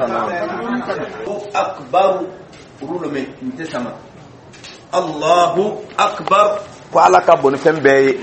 akbar rulo me inte sama Allahu akbar ko ala ka bon fembe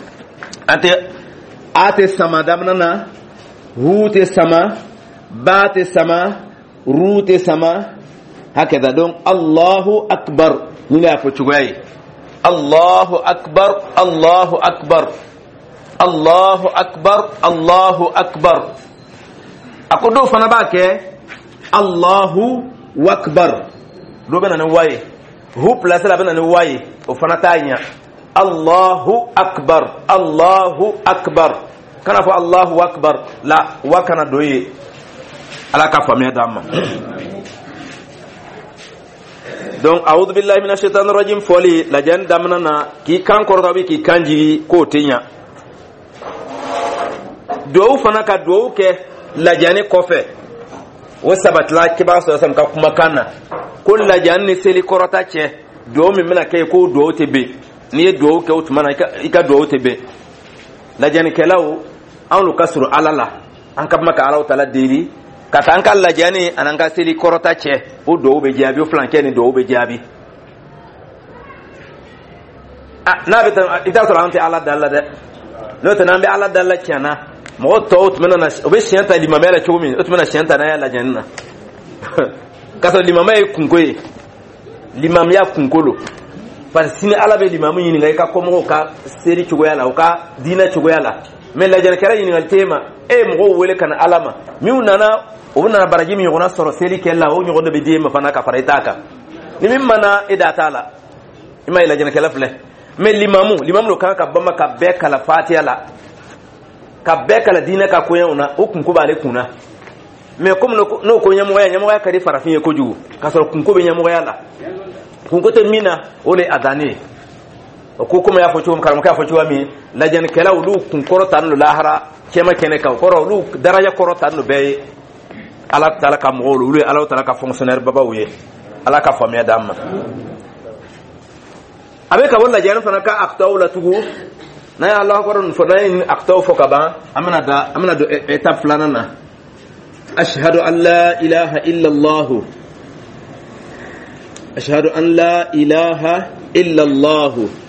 ate sama damnana hute sama bate sama rute sama hakeda donc Allahu akbar ni la fo chugay Allahu akbar Allahu akbar Allahu akbar Allahu akbar akodo fana ba ke Allahu akbar do bena ne waye hu place la bena ne waye o fana tanya Allahu akbar Allahu akbar kana fa Allahu akbar la wa kana doye ala ka famia dama donc a'udhu billahi minash shaitanir rajim foli la jan damna na ki kan korto bi ki kanji ko tenya do fana ka do ke la jani kofe wo sabatla ki ba so sam ka kuma kana ko la jani seli korota che do mi mena ke ko do tebe ni do ke utmana ika do tebe la jani kelawo an lu kasru alala an ka maka ala taala deli kata an ka la jani anan ka seli korota che o do be jabi o flanke ni do be jabi na beta ita so ante ala dalla de no tan be ala dalla chana mo to utmana na obe shianta limamela chumi utmana shianta na ya la janna kaso limamela kunkoye limam ya kunkolo parce que ala be limamu yini ngai ka komo ka seri chugoyala o ka dina chugoyala mais la jana kala yini ngal tema e mo wele kana alama mi unana ona baraji mi yona soro seri kella o nyogo be dima fana ka faraitaka ni mimana idatala ima ila jana kala fle mais limamu lo ka bama ka be kala fatiha la ka be kala dina ka koyona o kunko bale kuna mais comme no ko nyamo ya kadi farafin ko jugu ka soro kunko be nyamo ya la kunko te mina ole adani ko kuma ya focho karam ka focho mi la jan kala ulu kun korota no lahara kema kene ka koro ulu daraja korota no be ala tala ka mo ulu ala tala ka fonctionnaire baba wuye ala ka famia damma abe ka wala jan fana ka aqtawla tugu na ya allah akbar fana in aqtaw foka ba amana do étape flana na ashhadu an la ilaha illa allah ashhadu an la ilaha illa allah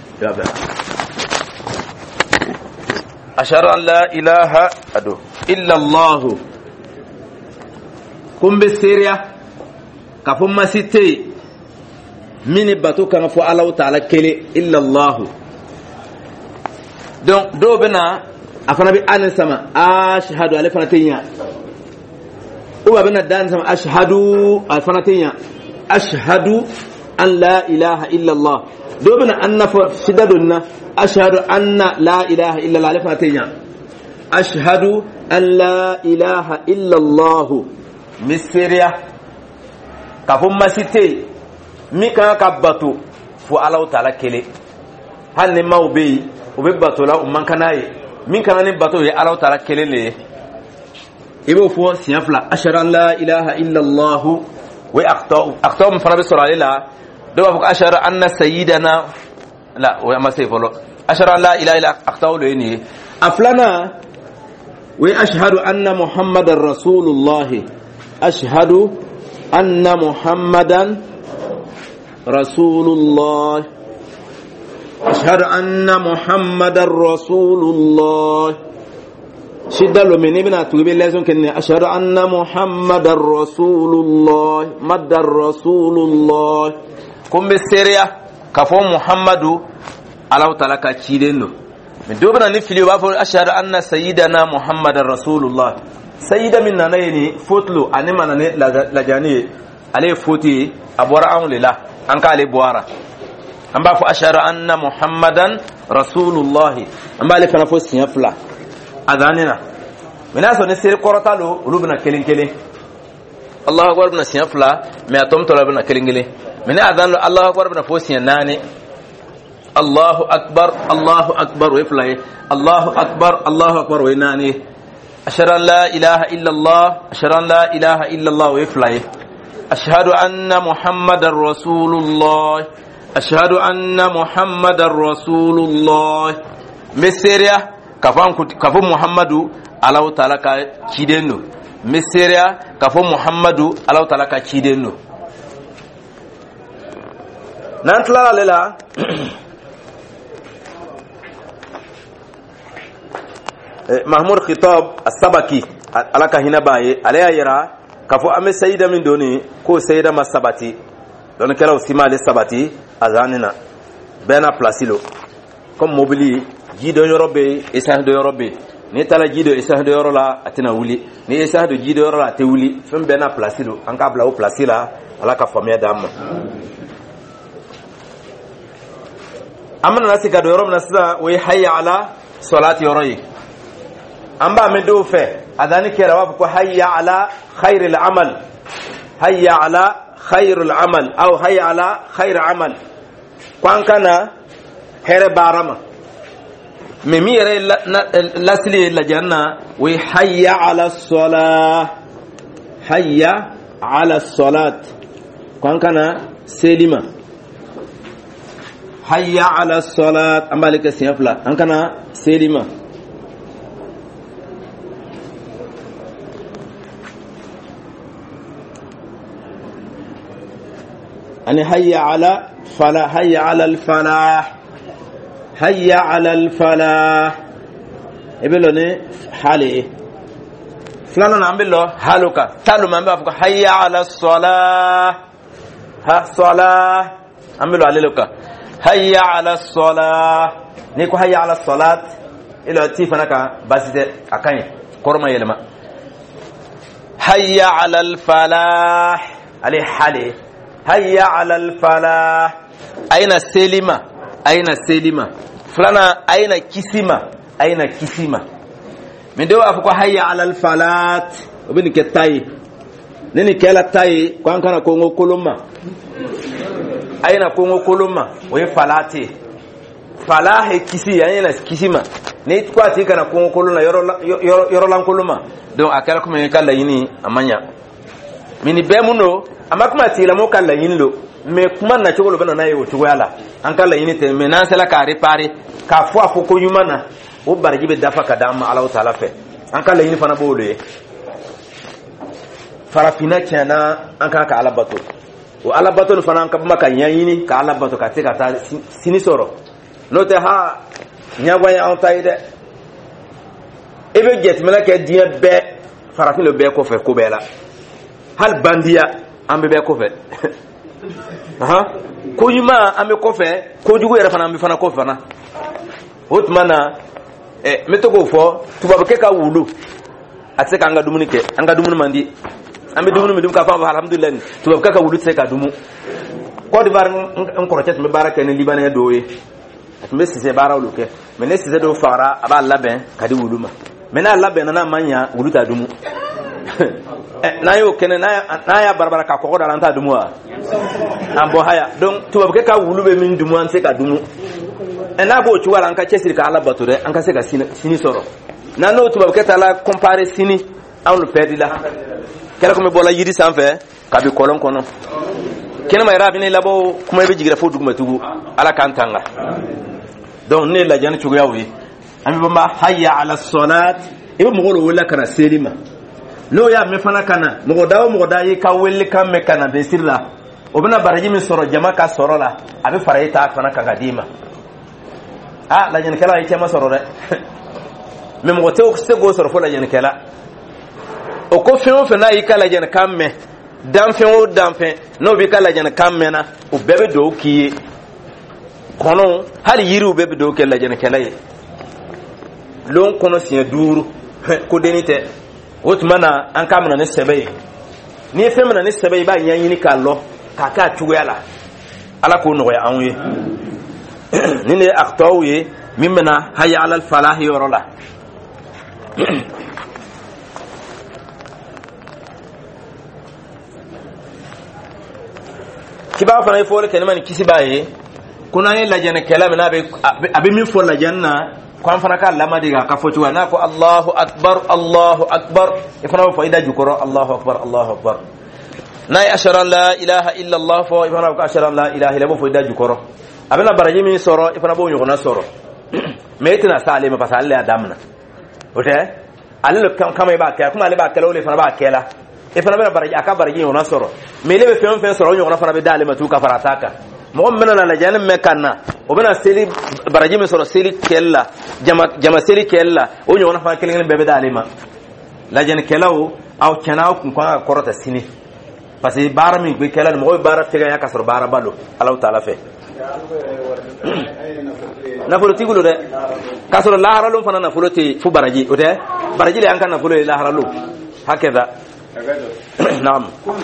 ashhadu an la ilaha illa allah kumbe seria kafum masite mini bato kan fo Allah ta'ala kele illa allah donc do bena afana bi an sama ashhadu alifana tinya uba bena dan sama ashhadu alifana tinya ashhadu an la ilaha illa allah do bena annafa shidadunna ashhadu anna la ilaha illa allah alifana tinya ashhadu an la ilaha illa allah misriya kafum masite mika kabatu fu Allah ta'ala kele hanne mawbe obe batola umman kanaye min kana ne bato ya Allah ta'ala kele le ibo fu siafla ashhadu an la ilaha illa allah wa aqta mfarabi suralila do ba ashhadu anna sayyidana la wa ma sayfolo ashhadu an la ilaha illa aqta le ni aflana wa ashhadu anna muhammadar rasulullah ashhadu anna muhammadan rasulullah ashhadu anna muhammadar rasulullah shiddalo meni bina tubi leson kenne ashhadu anna muhammadar rasulullah madar rasulullah kumbe seria kafo muhammadu Allah ta'ala ka cidendo me dobana ni fili ba fo ashhadu anna sayyidana muhammadar rasulullah sayyida minna nayni fotlo anima nane la jani ale foti abora anlila an ka ale boara an ba fo ashhadu anna muhammadan rasulullah an ba le fana fo siafla adanina mina so ne sir korotalo ulubna kelenkele Allahu akbar bna siafla me atom to labna kelengele mina adan Allahu akbar bna fo sianane Allahu akbar wa iflaye Allahu akbar wa inani ashhadu an la ilaha illa allah ashhadu an la ilaha illa allah wa iflaye ashhadu anna muhammadar rasulullah ashhadu anna muhammadar rasulullah meseria kafan muhammadu Allah ta'ala ka kidendo miseria ka fo Muhammadu Allah ta'ala ka ciden no nan tla lela Mahmud Khitab as-Sabaki alaka hina baye alaya yira kafo ame sayida min doni ko sayida masabati don kala usima le sabati azanina bena placilo comme mobili jido yorobe isa do yorobe ni tala jido isa do yorola atina wuli ni isa do jido yorola te wuli fem bena placilo an ka bla o placila alaka famia dam amana nasika do yorobe nasida we hayya ala salati yoroyi amba me do fe adani kera wa ko hayya ala khairil amal hayya ala khairul amal aw hayya ala khair amal kwan kana here barama me mi yere lasli la janna wa hayya ala salah hayya ala salat kwan kana selima hayya ala salat ambalika siyafla an kana selima أن هيا على فلا هيا على الفلاح هيا على الفلاح يبلوني حالي فلانا نعمل له حالك تالو ما بفك هيا على الصلاة ها صلاة عملوا على لك هيا على الصلاة نيكو هيا على الصلاة إلى تيفنك بس أكاين كرما يلما هيا على الفلاح عليه حالي هيا على الفلاح أين سلمة أين سلمة فلانا أين كسمة أين كسمة من دو أفكو هيا على الفلاح وبين كتاي نني كلا تاي كان كان كونغو كولوما أين كونغو كولوما وين فلاتي فلاح كسي أين كسمة نيت كواتي كان كونغو كولوما يرو لان كولوما دون أكلكم من كلا يني أمانيا من بيمونو amakuma tila mo kala yinlo me kuma na chogolo bana nayi wutu wala an kala yini te me nan sala ka repare ka fo afo ko yumana o barji be dafa ka dama Allah taala fe an kala yini fana bole farafina kana an ka alabato o alabato fana an ka maka yanyini ka alabato ka te ka ta sinisoro no te ha nyagwa ya on taide ebe jet mala ke dia be farafina be ko fe ko bela hal bandia ambe be kofe aha ko yuma ambe kofe ko jugo yera fana ambe fana kofe fana hotmana metoko fo tubabu ke ka wulu atse ka anga dumuni mandi ambe dumuni midum ka fa alhamdulillah tubabu ka wulu tse ka dumu ko di bar en korochet me baraka ne libanais doye atme sise bara wuluke me ne sise do fara aba laben ka di wuluma me na laben na manya wulu ta dumu na yo kene na ya barbara ka ko da lanta dumwa ambo haya donc tuba ke ka wulube min dumu an se ka dumu na bo ci wala an ka chesir ka ala bature an ka se ka sini soro na no tuba ke tala comparer sini an le perdila kala ko me bola yidi sanfe ka bi kolon kono kene may rabi ne labo kuma be jigira fo duguma tugu ala kan tanga donc ne la jani chugo yawi ami bamba hayya ala salat ibe mo golo wala kana selima no ya me fana kana mo da yi ka welli kan me kana be sirla o bana baraji min soro jama ka soro la abi farayta fana ka gadima la jen kala yi tema soro de me mo te o se go soro fo la jen kala o ko fe o fe na yi kala jen kan me dan fe no bi kala jen kan me na o bebe do ki kono hal yiru bebe do ke la jen kala yi lon kono si duru ko denite otmana an kamana ne sebe ni femana ne sebe ba nyanyini kallo kaka tuwela ala ko no ya anwe ni ne aktawi mimna hayya ala al falah yorola kiba fana ifole kenema ni kisibaye kuna ne lajana kalama na be abi min fo lajanna kwan fana ka lama diga ka foti wa na ko Allahu akbar ifana fa ida jukoro Allahu akbar nay ashara la ilaha illa Allah fa ifana ko ashara la ilaha illa fa ida jukoro abena baraji min soro ifana bo nyoko na soro metina sale ma pasale adamna ote ale kan kama ba kɛ kuma ale ba kɛla ole fana ba kɛla e fana bɛ baraji aka baraji yona sɔrɔ mais le be fɛn sɔrɔ o ɲɔgɔn fana bɛ dale ma tu ka farata kan mɔgɔ min bɛna na lajɛ mɛ kan na o bɛna seli baraji min sɔrɔ seli kɛla jama seli kɛla o ɲɔgɔn fana kelen bɛɛ bɛ dale ma lajɛni kɛlaw aw cɛna aw kun kan ka kɔrɔta sini parce que baara min bɛ kɛla mɔgɔ bɛ baara tigɛ ka sɔrɔ baara balo Allahu Taala fɛ nafolo tigulo dɛ ka sɔrɔ laharalo fana nafolo tɛ fu baraji o tɛ baraji de an ka nafolo ye laharalo hakɛda naam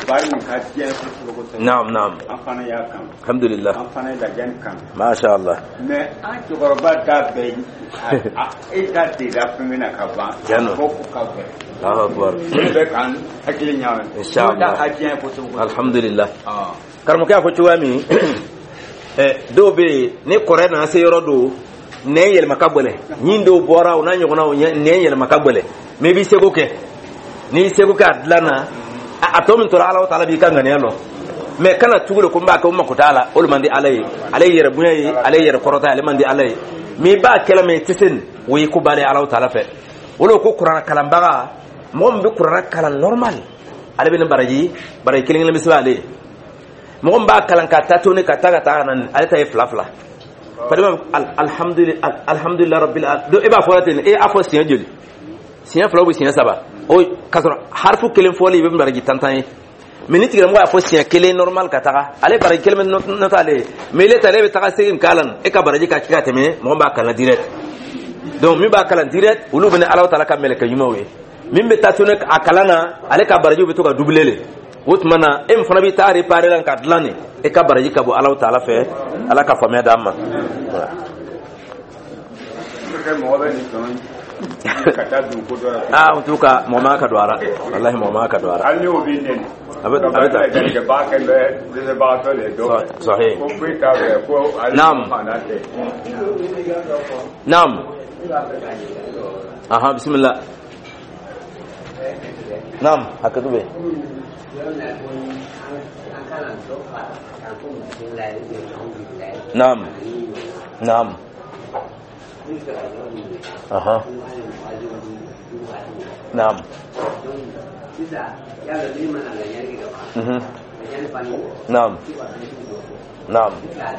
naam alhamdulillah masha Allah mais an cɛkɔrɔba da bɛ e da de la femina ka ban ko ka bɛ Allahu akbar bɛ kan hakili ɲaame inshallah hajiya ko alhamdulillah karamɔgɔ fɔ cogoya min dɔw bɛ yen ni kɔrɛ nana se yɔrɔ do nɛn yɛlɛma ka gɛlɛn ɲin dɔw bɔra o n'a ɲɔgɔnnaw nɛn yɛlɛma ka gɛlɛn mais i b'i seko kɛ n'i seko kɛ a dilan na a tɔ min tora Allahu Taala b'i ka ŋaniya lɔ mais kana tugu de ko n b'a kɛ o mako t'a la o de man di Ala ye ale ye yɛrɛ bonya ye ale ye yɛrɛ kɔrɔta ye ale man di Ala ye mais i b'a kɛla mais i tɛ se o ye ko bannen Allahu Taala fɛ o de ko kuranɛ kalanbaga mɔgɔ min bɛ kuranɛ kalan normal ale bɛ ne baraji kelen bɛ se ale ye mɔgɔ min b'a kalan ka taa toni ka taa na ale ta ye fila fadima alhamdulillah rabbil alamin e b'a fɔ ten e a fɔ siɲɛ joli siɲɛ fila ou siɲɛ saba o ka sɔrɔ harfu kelen fɔli i bɛ baraji tantan ye mais ni tigɛmɔgɔ y'a fɔ siɲɛ kelen normal ka taga ale baraji kelen bɛ nɔtɔ ale ye mais ile ta ale bɛ taga segin kalan e ka baraji ka kɛ ka tɛmɛ mɔgɔ b'a kalan direct donc min b'a kalan direct olu bɛ ne Allahu Taala ka mɛlɛkɛ ɲumanw ye min bɛ taa toni a kalan na ale ka barajiw bɛ to ka doubler le o tuma na e min fana bɛ taa réparer la ka dilan ne e ka baraji ka bɔ Allahu Taala fɛ Ala ka faamuya d'an ma en tout cas mɔgɔ ma ka don ara wallahi mɔgɔ ma ka don ara a bɛ sahih naam aha bismillah naam hakatu be naam aha naam naam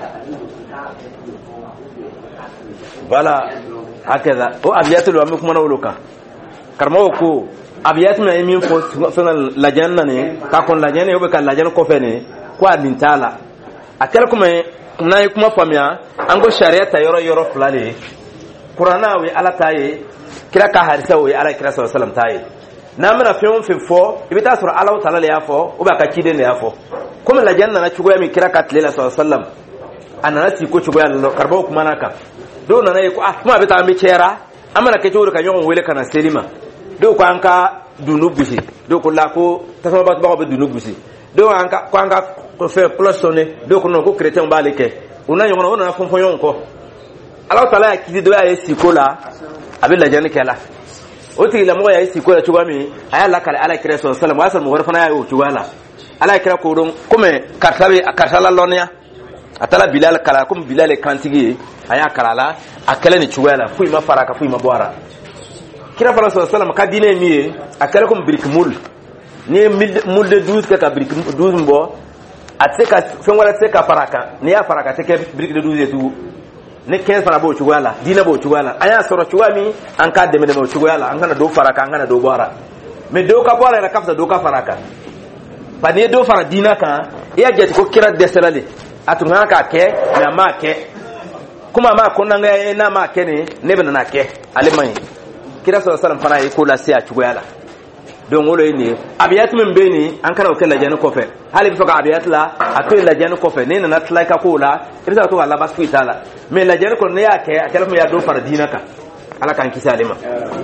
wala hakaza o abiyatul wa kuma na wuluka karmo ko abiyat na min fo fengal lajanna ne ka kon lajanna yobe ka lajanna ko fene ko adin tala akal kuma na kuma famia ango sharia ta yoro fulale qur'ana wi ala taye kira ka harisa wi ala kira sallallahu alaihi wasallam taye na mana fe fo ibita sur ala taala le yafo o ba ka kide ne yafo kuma lajanna na chugo mi kira ka tlela sallallahu alaihi wasallam anana ti ko chugo ya karbo kuma naka do na ne ko kuma bita mi chera amana ke chugo ka nyon wele kana selima do ko anka dunubusi do ko la ko tasama ba ba dunubusi do anka ko anka ko fe plosone do ko non ko chrétien ba leke una yongona ona fonfon yon ko Allah taala ya kidi do ya sikola abilla jani kala o ti la mo ya sikola chuwa mi aya la kala ala kira sallallahu alaihi wasallam wa fana ya o chuwala ala kira ko don comme kartabe akartala lonya atala bilal kala comme bilal kantigi aya kala akala ni chuwala fu ma faraka fu ma boara kira fala sallallahu alaihi wasallam ka dine mi akala comme brique moule ni moule de 12 ka brique 12 mbo atseka fengwala tseka faraka ni ya faraka teke brique de 12 et tout ne 15 fara bo chugala dina bo chugala aya soro chugami an ka de bo chugala an kana do faraka an kana do boara me do ka boara la kafta do ka faraka ba ne do fara dina kan ya jet ko kira deselale atunga ka ke na ma ke kuma ma ko nan na ma ke ne be na ke alimai kira sallallahu alaihi wasallam fara ko la sia chugala don wolo ni abiyat min beni an kana ko la jani ko fe hali bi faka abiyat la akoy la jani ko fe ne na tlai ka ko la ibisa to Allah basku itala me la jani ko ne ya ke akala mu ya do far dinaka ala kan kisa alima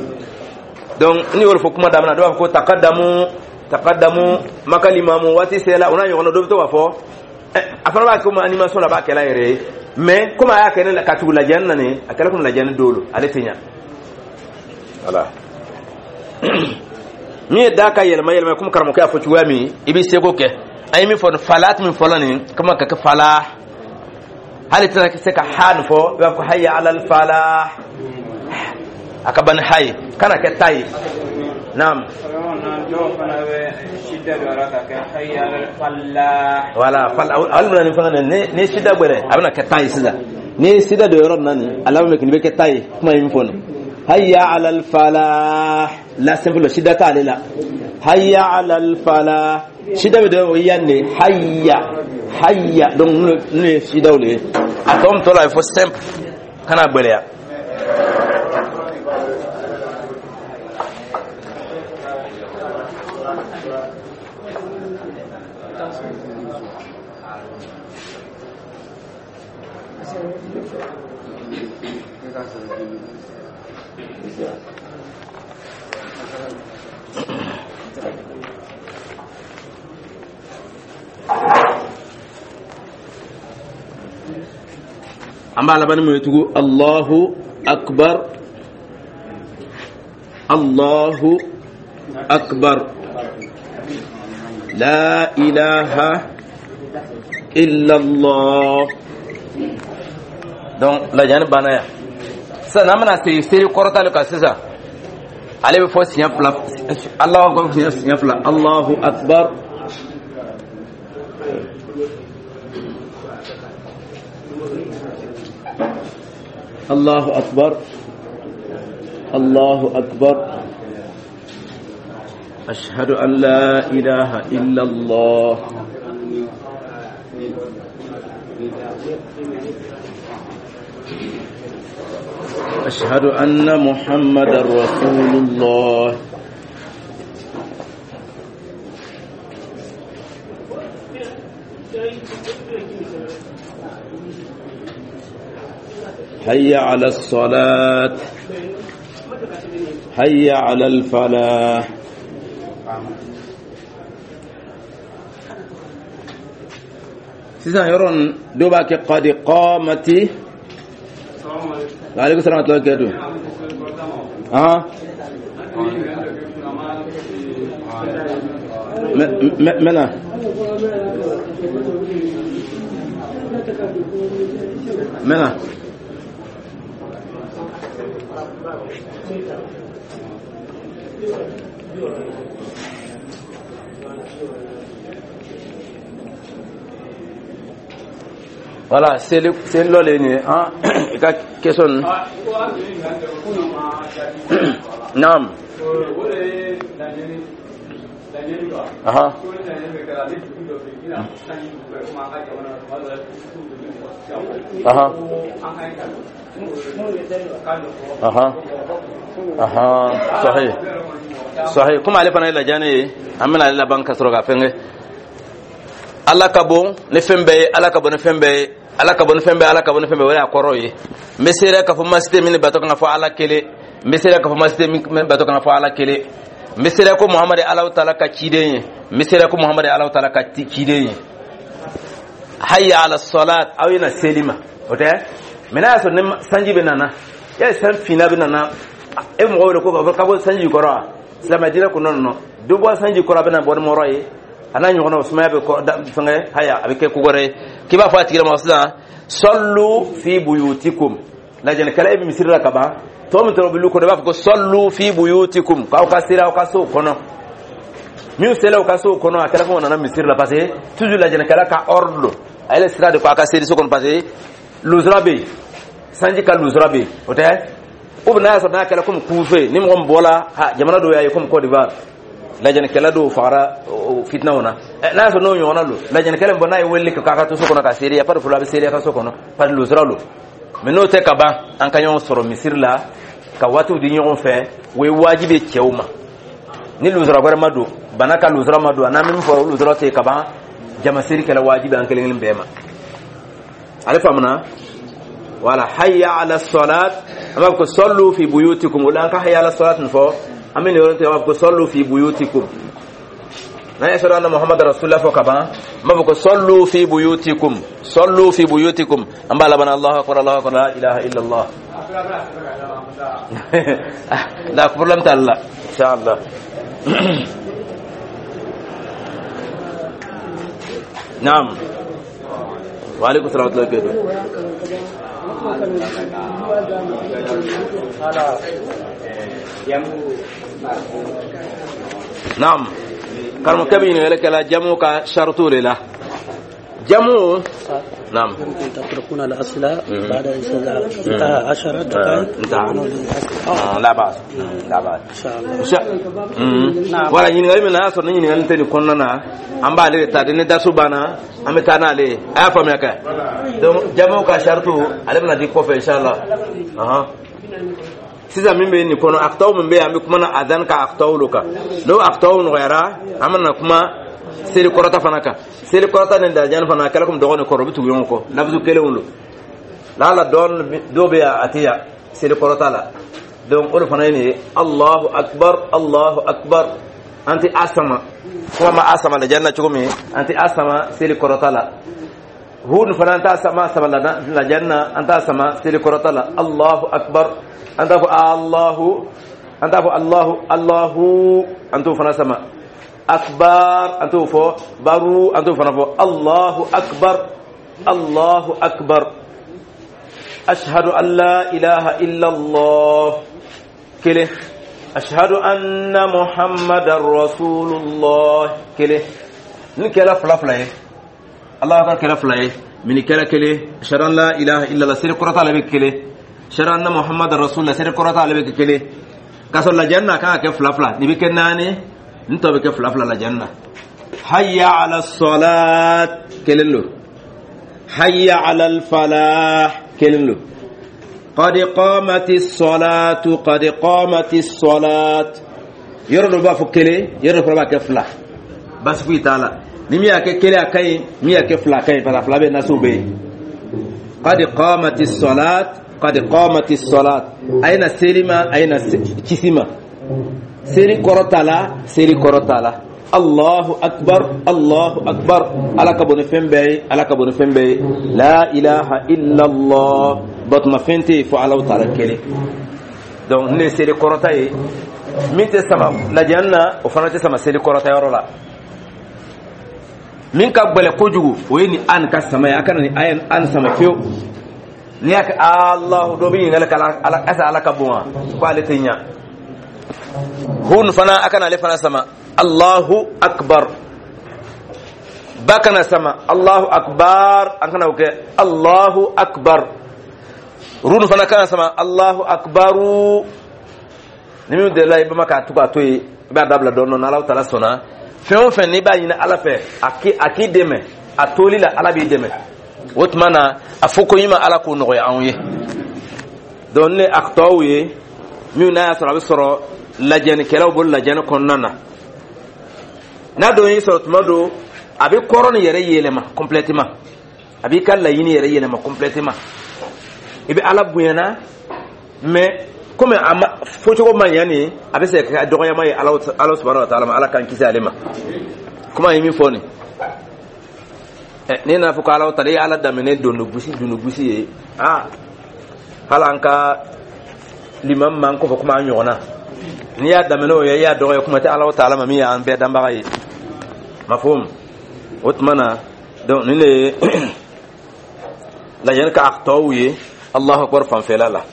don ni wol fo kuma da mana do ko taqaddamu makalimamu wati sela una yono do to wa fo afara ba ko animation la ba kala yere mais kuma ya ke ne la katu la janna ne akala ko la jani dolo ale tinya ala mi da ka yelma kuma karamo ka fo chuwa mi ibi sego ke ay mi fon falat min folani kuma ka fala hal ta ka han fo wa ko hayya ala al falah akaban hay kana ke tay nam wala fal almana ni fanga ne shida gbere abana ke tay sida ni sida do yoron nan alama me be ke tay kuma yim fon hayya ala al falah la simple shida ka lela hayya ala al falah shida be do yanne hayya donc ne shida ole atom to la il faut simple kana gbere ya amba labani mo tugu Allahu akbar la ilaha illa Allah donc la jani banaya ça namana c'est korota le kasisa allez faut signer plat Allahu akbar signer plat Allahu akbar Allahu akbar Allahu akbar ashhadu an la ilaha illa Allah ashhadu anna Muhammadar Rasulullah حي على الصلاة حي على الفلاح سيسان يرون دوباك قد قامتي وعليكم السلام ورحمة الله وبركاته منا منا voilà c'est lolé ni hein ka question nam aha aha aha sahih kuma ale fana la jane amana la banka soroga fenge ala kabo ne fembe ala kabo ne fembe ala kabo ne fembe ala kabo ne fembe wala koroye mesere ka fo masite min bato kan fo ala kele mesere ka fo masite min bato kan fo ala kele mesere ko muhammad ala taala ka cidenye mesere ko muhammad ala taala ka cidenye hayya ala salat awina selima ote mena so ne sanji benana ya san fina benana e mo wala ko ka bo sanji koro islam dira ko non do bo sanji koro benana bo mo roye ana ñu kono suma be ko fanga haya abike ku gore kiba fatikira masla sallu fi buyutikum la jana kala ibn misra kaba to mi to bilu ko ba ko sallu fi buyutikum ka ka sira ka so kono mi sela ka so kono akala ko na misra passé toujours la jana kala ka ordre ay sira de ko ka sira so kono passé luzrabe sanji ka luzrabe ote ubna so na kala ko kufe ni mo bola ha jamana do yayi ko Côte d'Ivoire la jana kala do fara fitna wana na so no yona lo la jana kala bona welli ka ka to so kono ka seria par fula be seria ka so kono par lo zralo meno te ka ba an kanyon soro misir la ka watu di nyon fe we wajibe chewma ni lo zra gore madu banaka lo zra madu na min fo lo zra te ka ba jama seri kala wajibe an kelen bema ala famna wala hayya ala salat amma ko sallu fi buyutikum wala ka hayya ala salat fo amin yoronte wa ko sallu fi buyutikum na yashhadu anna muhammadar rasulullah fo kaba ma ko sallu fi buyutikum amba labana allah akbar la ilaha illa allah la problem talla inshallah naam wa alaikum assalam wa rahmatullahi wa barakatuh نعم كلمة كبيرة لك لا جمو كشرط له جمو نعم تتركون الأسئلة بعد انتهى 10 دقائق لا بأس لا بأس إن شاء الله ولا ينقل من الناس ولا ينقل تاني كوننا أم بالي تادين داسوبانا أم تانا لي أفهم يا كا جمو كشرط على بنا ديكو إن شاء الله sisan min be ni kono aktaw min be ambi kuma na adan ka aktaw luka do aktaw no gara amana kuma seri korata fanaka seri korata ne da jan fana kala kum dogon ko robitu yon ko labzu kele wulu la don do be atiya seri korata la don ko fana ni Allahu akbar anti asama kuma asama da janna chukumi anti asama seri korata la hun fana anta asama sama la janna anta asama seri korata la Allahu akbar أنت فنا سما أكبر أنت فو بارو أنت فنا فو الله أكبر أشهد أن لا إله إلا الله كله أشهد أن محمد رسول الله كله نكلا فلا الله أكبر كلا فلا من كله أشهد أن لا إله إلا الله سير قرطة لبك كله شرع أن محمد رسول الله سير قرطة على بك كله كسر الجنة كان كفلا نبيك ناني نتوه كفلا الجنة حي على الصلاة كللو حي على الفلاح كللو قد قامت الصلاة يرد بافو كله يرد بافو كفلا بس في تعالى نميا كله كاي ميا كفلا كاي فلا بيناسو بي قد قامت الصلاة أين سيرما أين كسيما سيري كورتالا الله أكبر على كبون فنبي لا إله إلا الله بطن فنتي فعلوا تعالى كلي دون ني سيري كورتاي مين تسمع لجنة وفنا تسمع سيري كورتاي ورولا min ka gbele kojugu oyini an ka sama ya kana ni ayan an sama fiyo ni ak Allah do bi ngala kala ala asa ala kabuma ko ale tinya hun fana akana le fana sama Allahu akbar bakana sama Allahu akbar an kana ke Allahu akbar run fana kana sama Allahu akbaru nimi de lay bama ka tuba toy ba dabla don non Allah taala sona fɛn fɛn ni b'a ɲini ala fɛ a k'i dɛmɛ a toli la ala b'i dɛmɛ o tuma na a fɔ ko ɲima ala k'o nɔgɔya anw ye donc ne aktaw ye min n'a y'a sɔrɔ a bɛ sɔrɔ lajɛnikɛlaw bolo lajɛni kɔnɔna na n'a dɔn y'i sɔrɔ tuma do a bɛ kɔrɔ ni yɛrɛ yɛlɛma complètement a b'i ka laɲini yɛrɛ yɛlɛma complètement i bɛ ala bonyana mais comme fo cogo man yani a bɛ se ka dɔgɔyama ye ala subhanahu wa ta'ala ma ala kan kisi ale ma kuma ye min fɔ ni ne n'a fɔ ko ala ta'ala ye ala daminɛ dunugusi ye hali an ka limam man kɔfɛ kuma an ɲɔgɔnna n'i y'a daminɛ o ye i y'a dɔgɔya kuma tɛ ala ta'ala ma min y'an bɛɛ danbaga ye mafhum o tuma na donc ni ne lajɛni ka aktaw ye Allahu akbar fanfɛla la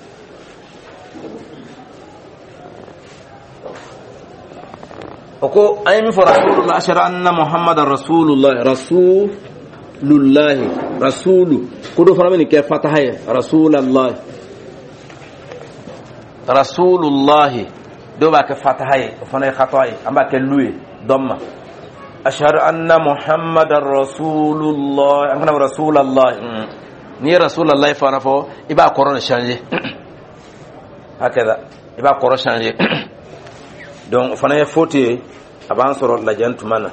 oko ay mi fo rasulullah ashara anna muhammadar rasulullah rasulu kudo fana min ke fataha ya rasulullah do ba ke fataha ya fana khata ya amba ke luye damma ashhadu anna muhammadar rasulullah an kana rasulullah ni rasulullah fana fo iba corona changer hakeda iba corona changer donc fana ye faute aban soro la jantu mana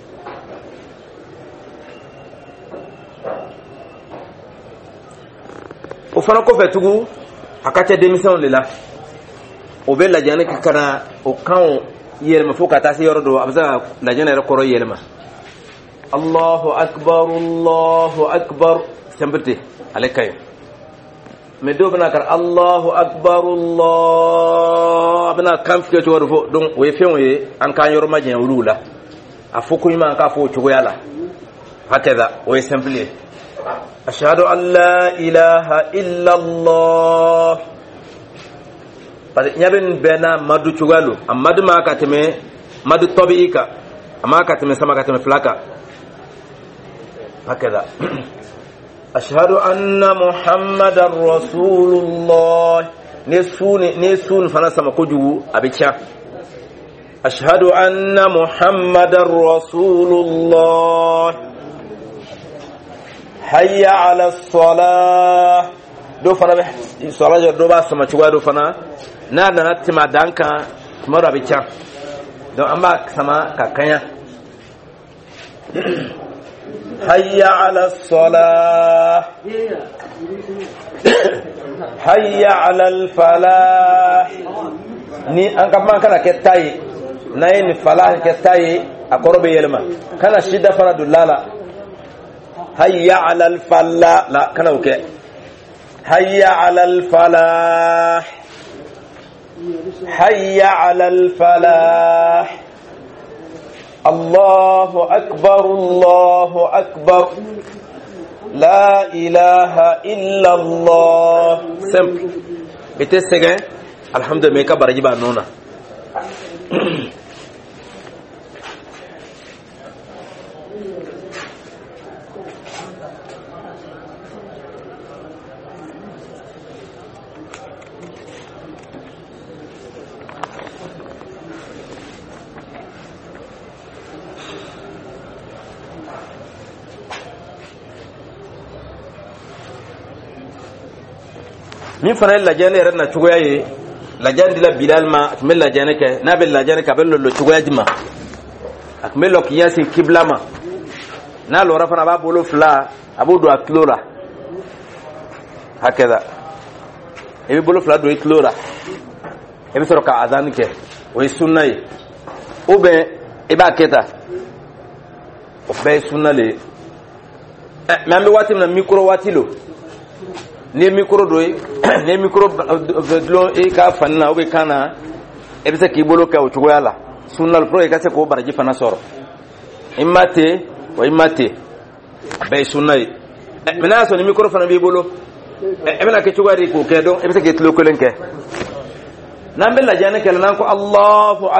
o fana ko fetugu akacha démission le la o be la jane kana o kan yelma fo kata se yorodo abza la jane re koro yelma Allahu akbar sembete alekay mais do bana kar Allahu akbar Allah bana kam fi to woro donc we fen we an kan yor majin wulula a foko yima ka fo to yala hakeza we simple ashhadu an la ilaha illa Allah pare nyabin bena madu chugalu amadu ma kateme madu tabiika ama kateme sama kateme flaka hakada ashhadu anna muhammadar rasulullah nesun fana sama kojugu abicha ashhadu anna muhammadar rasulullah hayya ala salah do fana be salah do ba sama chuga do fana na tima danka maro abicha do amba sama kakanya hayya ala salah hayya ala al falah ni an kama kana ketai nayi ni falah ketai akorobe yelma kana shida fara dulala hayya ala al falah la kana uke hayya ala al falah hayya ala al falah الله أكبر الله أكبر لا إله إلا الله سم بتسجع الحمد لله كبر جبا نونا min fana lajane ran na chugoya ye lajan dila bilal ma akmel lajane ke na bel lajane ka bello lo chugoya jima akmel lo kiyasi kibla ma na lo rafana ba bolo fla abudu aklora hakeza ebi bolo fla do iklora ebi soro ka azan ke o sunna ye ube iba keta o be sunna le mambe wati na micro watilo ne micro doy ne micro dlo e ka fanna o be kana e bisa ki bolo ka o chugoyala sunnal pro e ka se ko baraji fana soro imate wa imate be sunnay mena so ne micro fana be bolo e mena ke chugari ko ke do e bisa ke tlo ko lenke nambe la jana ke nan ko Allahu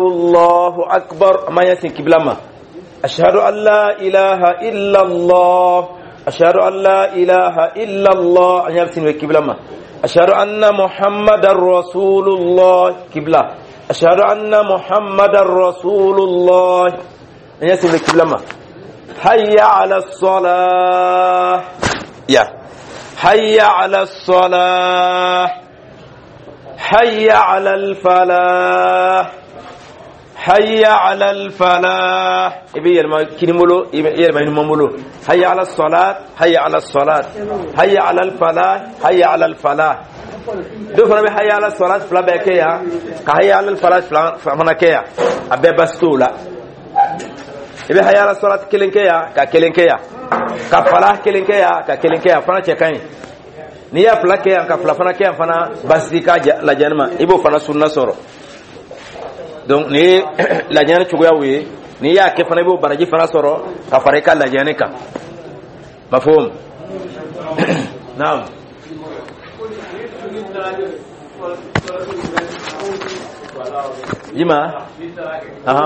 akbar ma yasin kiblama ashhadu an la ilaha illa Allah أشهد أن لا إله إلا الله أن يرسل الكبلة ما أشهد أن محمد رسول الله كبلة أشهد أن محمد رسول الله أن يرسل الكبلة ما حي على الصلاة يا حي على الصلاة حي على الفلاح حي على الفلاح ابي يلما كينمولو يلما نمولو حي على الصلاه حي على الصلاه حي على الفلاح حي على الفلاح دو فرما حي على الصلاه فلا بكيا حي على الفلاح فمنا كيا ابي بستولا ابي حي على الصلاه كلينكيا كلينكيا كفلاح كلينكيا كلينكيا فنا تشكاي نيا فلاكيا كفلا كيا فنا باسديكا لا جنما ابو فنا سنه سورو donc ni la jana chugoya we ni ya ke fana bo baraji fana soro ka fareka la jana ka mafhum naam jima aha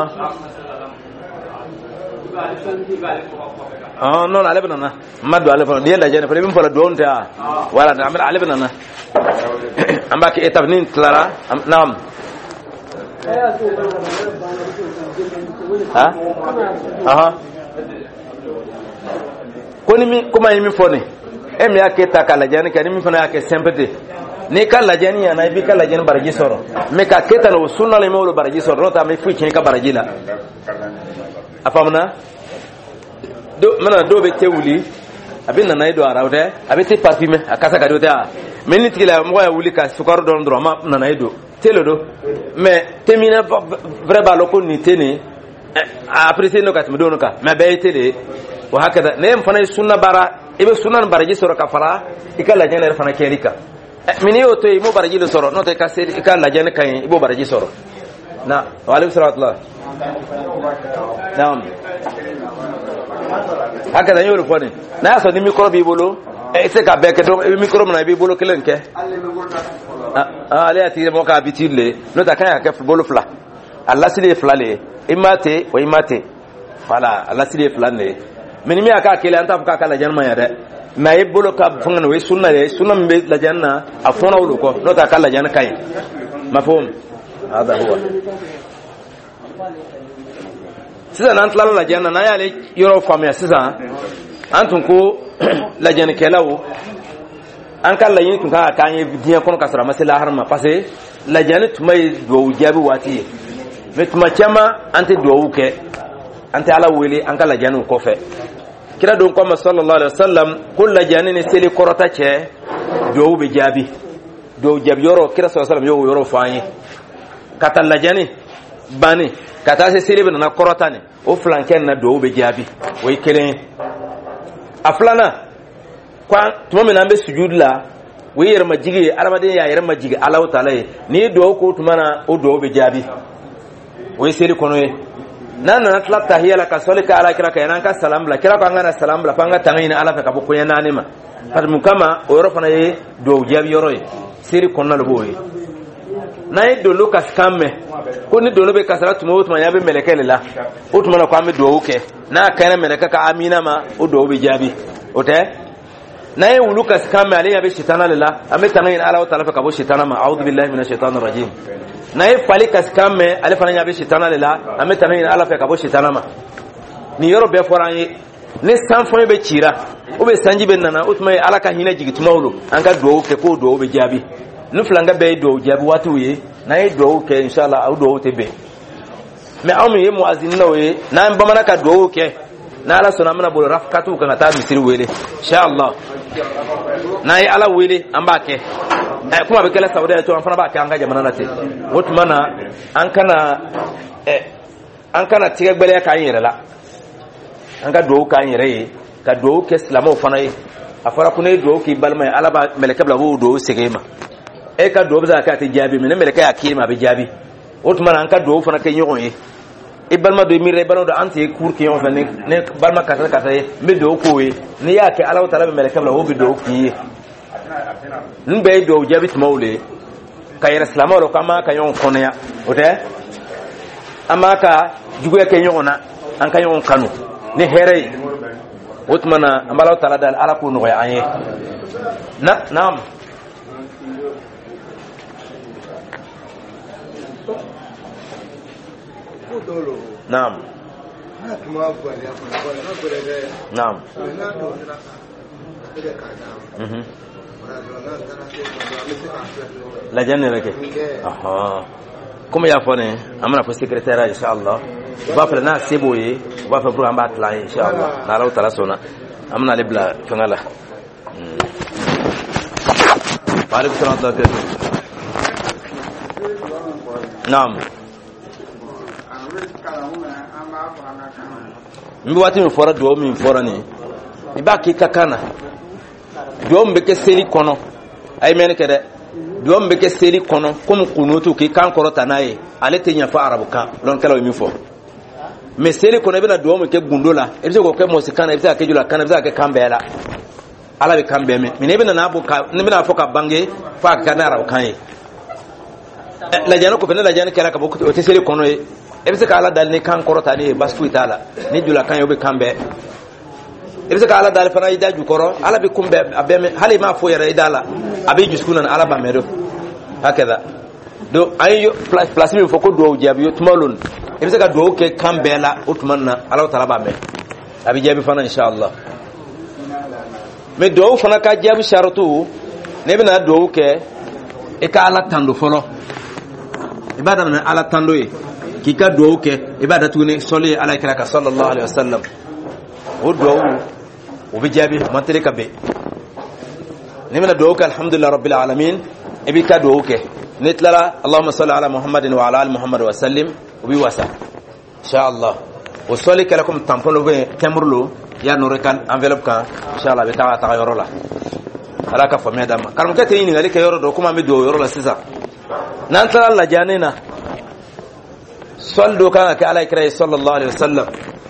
non ale banana madu ale fana dia la jana fana bim fala don ta wala na ale banana amba ke etavnin clara naam ha aha koni mi kuma yimi fone em ya ke ta kala jani kan mi fona ya ke sympathy ne kala jani ya na bi kala jani baraji soro me ka keta no sunna le mawlo baraji soro no ta me fu kin ka baraji la afamna do mana do be tewuli abin na naido arawde abiti parfime akasa ka do ta minute kila mo ya wuli ka sukaro don dro ma na naido telodo mais temina vrai baloko ni tene après no kat mdo no ka ma be tele wa hakada ne mfana sunna bara ibe sunna baraji soro ka fara ikala jana fana kelika mini oto mo baraji lo soro no te ka seri ikala jana kan ibo baraji soro na wa alaikum salam naam haka dan yoro fone na so ni micro bi bolo e se ka be ke do micro na bi bolo kelen ke ale ati mo ka bitile no ta kan ya ke bolo fla Allah sile fla le imate o imate wala Allah sile fla ne min mi aka kele anta ka kala janma ya de ma e bolo ka fanga we sunna le sunna be la janna afona wulo ko no ta kala janna kai mafhum hada huwa sisan an tilala la janna na yale yoro faamuya sisan an tun ko la janna kelawo an ka layin tun ka kan ye diɲɛ kɔnɔ ka sɔrɔ masala harma parce que la janna tuma ye duwawu jaabi waati ye mais tuma caman an tɛ duwawu kɛ an tɛ ala wele an ka la janna kɔfɛ kira don kɔma sallallahu alaihi wasallam ko la janna ni seli kɔrɔta cɛ duwawu bɛ jaabi duwawu jaabi yɔrɔ kira sallallahu alaihi wasallam y'o yɔrɔ fɔ an ye ka taa la janna bani ka taa se seli bɛ nana kɔrɔta ni o filankɛ na duwawu bɛ jaabi o ye kelen ye a filanan tuma min an bɛ sujudi la o ye yɛrɛmajigi ye adamaden y'a yɛrɛmajigi Alahu Taala ye n'i ye duwawu k'o tuma na o duwawu bɛ jaabi o ye seli kɔnɔ ye n'an nana tila tahiya la ka sɔli kɛ Ala kira kan yan'an ka salam bila kira ko an kana salam bila fo an ka tanga ɲini Ala fɛ ka bɔ koɲɛ naani ma parce que mun kama o yɔrɔ fana ye duwawu jaabi yɔrɔ ye seli kɔnɔna de b'o ye n'an ye dondo kasikan mɛn ko ni dondo bɛ kasara tuma o tuma y'a bɛ mɛlɛkɛ de la o tuma na ko an bɛ duwawu kɛ n'a kɛra mɛlɛkɛ ka amina ma o duwawu bɛ jaabi o tɛ n'a ye wulu kasikan mɛn ale ɲɛ bɛ sitana de la an bɛ tanga ɲini Alahu Taala fɛ ka bɔ sitana ma a'udhu billahi minash shaitanir rajim n'a ye fali kasikan mɛn ale fana ɲɛ bɛ sitana de la an bɛ tanga ɲini Ala fɛ ka bɔ sitana ma nin yɔrɔ bɛɛ fɔra an ye ni san fɔɲɔ bɛ cira ou bien sanji bɛ nana o tuma ye Ala ka hinɛ jigin tuma o an ka duwawu kɛ k'o duwawu bɛ jaabi ni filankɛ bɛɛ ye duwawu jaabi waatiw ye n'an ye duwawu kɛ inshallah o duwawu tɛ bɛn mais anw min ye muazininaw ye n'an bamanan ka duwawu kɛ n'Ala sɔnna an bɛna bolo rafkatu kan ka taa misiri wele inshallah n'an ye Ala wele an b'a kɛ kuma bɛ kɛla Saudiya cogo an fana b'a kɛ an ka jamana na ten o tuma na an kana tigɛ gbɛlɛya k'an yɛrɛ la an ka duwawu k'an yɛrɛ ye ka duwawu kɛ silamɛw fana ye a fɔra ko ne ye duwawu k'i balima ye Ala b'a mɛlɛkɛ bila b'o duwawu segin e ma e ka duwawu bɛ se ka kɛ a tɛ jaabi mais ne mɛlɛkɛ y'a k'i ma a bɛ jaabi o tuma na an ka duwawu fana kɛ ɲɔgɔn ye i balima do miiri i balima do an tɛ cours kɛ ɲɔgɔn fɛ ne balima karisa ye n bɛ duwawu k'o ye n'i y'a kɛ Alahu Taala bɛ mɛlɛkɛ bila o bɛ duwawu k'i ye nin bɛɛ ye duwawu jaabi tumaw le ye ka yɛrɛ silamɛw la k'an b'a ka ɲɔgɔn kɔnɔya o tɛ an b'a ka juguya kɛ ɲɔgɔn na an ka ɲɔgɔn kanu ni hɛrɛ ye o tuma na an bɛ Alahu Taala deli Ala k'o nɔgɔya an ye naam naam naam lajɛ ne yɛrɛ kɛ komi y'a fɔ ne an bɛna fɔ secrétaire inshallah u b'a fɛ n'a se b'o ye u b'a fɛ pour an b'a tilan ye inshallah n'Alahu Taala sɔnna an bɛna ale bila fɛngɛ la waaleykum salaam wa rahmatulah naam n bɛ waati min fɔra duwawu min fɔra nin i b'a k'i ka kan na duwawu min bɛ kɛ seli kɔnɔ a ye mɛnni kɛ dɛ duwawu min bɛ kɛ seli kɔnɔ komi kunutu k'i kan kɔrɔta n'a ye ale tɛ ɲɛfɔ arabukan lɔnkɛlaw ye min fɔ mais seli kɔnɔ i bɛna duwawu min kɛ gundo la i bɛ se k'o kɛ mɔsikan na i bɛ se ka kɛ julakan na i bɛ se ka kɛ kan bɛɛ la Ala bɛ kan bɛɛ mɛn mais ne bɛna fɔ ka bange fo a ka kɛ ni arabukan ye lajɛni kɔfɛ ne lajɛni kɛra ka bɔ o tɛ seli kɔnɔ ye i bɛ se ka Ala dali ni kan kɔrɔta ne ye basi foyi t'a la ni julakan ye o bɛ kan bɛɛ i bɛ se ka Ala dali fana i da jukɔrɔ Ala bɛ kun bɛɛ a bɛɛ mɛn hali i m'a fɔ yɛrɛ i da la a bɛ jusukun na Ala b'a mɛn do hakɛda donc an ye place min fɔ ko duwawu jaabi tuma lon i bɛ se ka duwawu kɛ kan bɛɛ la o tuma na Alahu Taala b'a mɛn a bɛ jaabi fana inshallah mais duwawu fana ka jaabi saratu ne bɛna duwawu kɛ i ka Ala tando fɔlɔ i b'a daminɛ Ala tando ye k'i ka duwawu kɛ i b'a datugu ni sɔli ye Ala kira kan sallallahu alaihi wasallam o duwawu o bɛ jaabi man teli ka bɛn ne bɛna duwawu kɛ alhamdulillahi rabbil alamin i b'i ka duwawu kɛ ne tilala Allahumma salli ala Muhammadin wa ala ali Muhammad wa sallim o b'i wasa inshallah o sɔli kɛra comme tampon lo bɛ timbre lo y'a nɔrɔ kan enveloppe kan inshallah a bɛ taga yɔrɔ la Ala ka faamuya d'an ma karamɔgɔkɛ tɛ ɲininkali kɛ yɔrɔ dɔ komi an bɛ duwawu yɔrɔ la sisan n'an tilala lajɛni na sɔli dɔ kan ka kɛ Ala kira ye sallallahu alaihi wasallam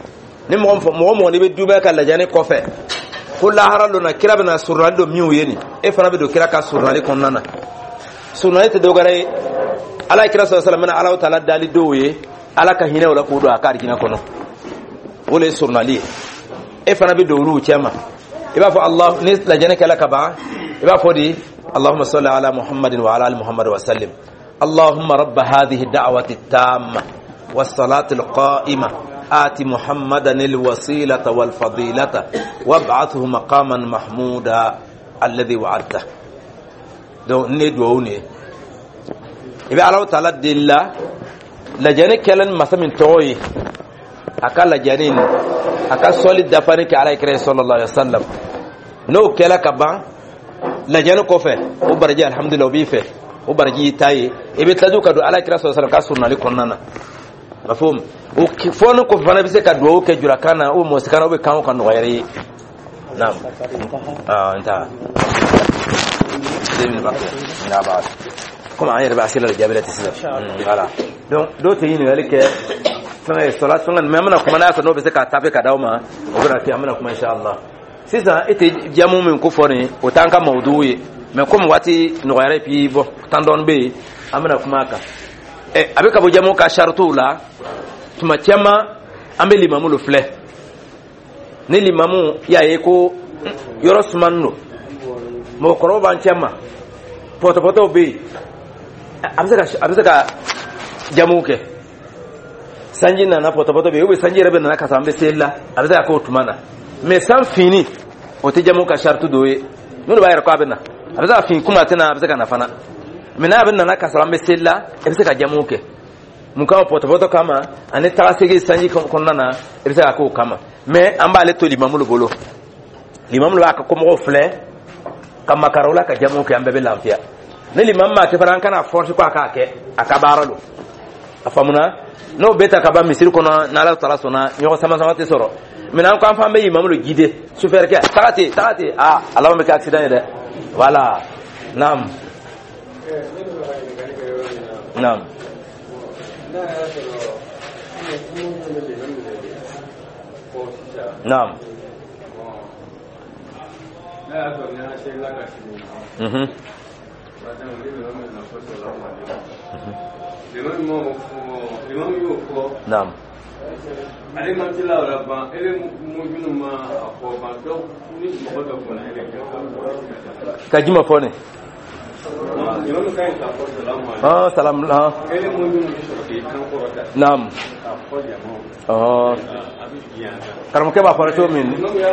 ni mo ni be duba ka lajani kofe ko lahara lo na kira bena surali do miu yeni e fana be do kira ka surali konnana sunna te dogare ala kira sallallahu alaihi wasallam ala taala dali doye ala ka hina wala ko do akari kina kono wala surnali e fana be do ru chama e ba fo allah ni lajani kala ka ba e ba fo di allahumma salli ala muhammadin wa ala ali muhammad wa sallim allahumma rabb hadhihi ad-da'wati at-tamma was-salati al-qa'imah آت محمدا الوسيلة والفضيلة وابعثه مقاما محمودا الذي وعدته دو ندووني إبي الله تعالى دلا لجاني كلن مثلا من توي أكال لجانين أكال سولي دفانك على كريم صلى الله عليه وسلم نو كلا كبا لجاني كوفه وبرجع الحمد لله بيفه وبرجع تاي إبي تدو كدو على كريم صلى الله عليه وسلم كسرنا لكوننا مفهوم وكفون كفنا بس كدوه كجراكنا أو موسكنا أو بكانو كانوا غيري نعم انتهى دين باقي لا بعد كم عير بأسئلة الجابلة تسلم voilà donc d'autres ils nous que fin salat fin même na kuma na so no be se ka tabe ka dauma ogura ki amana kuma insha Allah sisa ite jamu min ko fone o tanka mawdu'i mais comme wati no غيري pi bo tandon be amana kuma ka abeka bo jamu ka shartu la tuma chama ambe limamu lo fle ne limamu ya yeko yoro sumanno mo koro ban chama poto be absaka jamu ke sanji na poto be ube sanji rebe na ka sambe sella absaka ko tumana mais sans fini o te jamu ka shartu doye no ba yar ko abena absaka fin kuma tana absaka na fana mina abena na ka sambe sella absaka jamu ke mukawa poto kama ane tarasege sanji konnana ebisa ko kama mais amba le to limamu lo bolo limamu lo aka ko mo fle kama karola ka jamu ke ambe lafiya ne limam ma te faran kana force ko aka ke aka baralo afamuna no beta ka ba misir kono na la tala sona nyo sama te soro mina ko am fambe limamu lo guide chauffeur ke tarate alaw me ka accident de voilà nam نعم نعم كجما فوني سلام نعم karam ke ba fara to min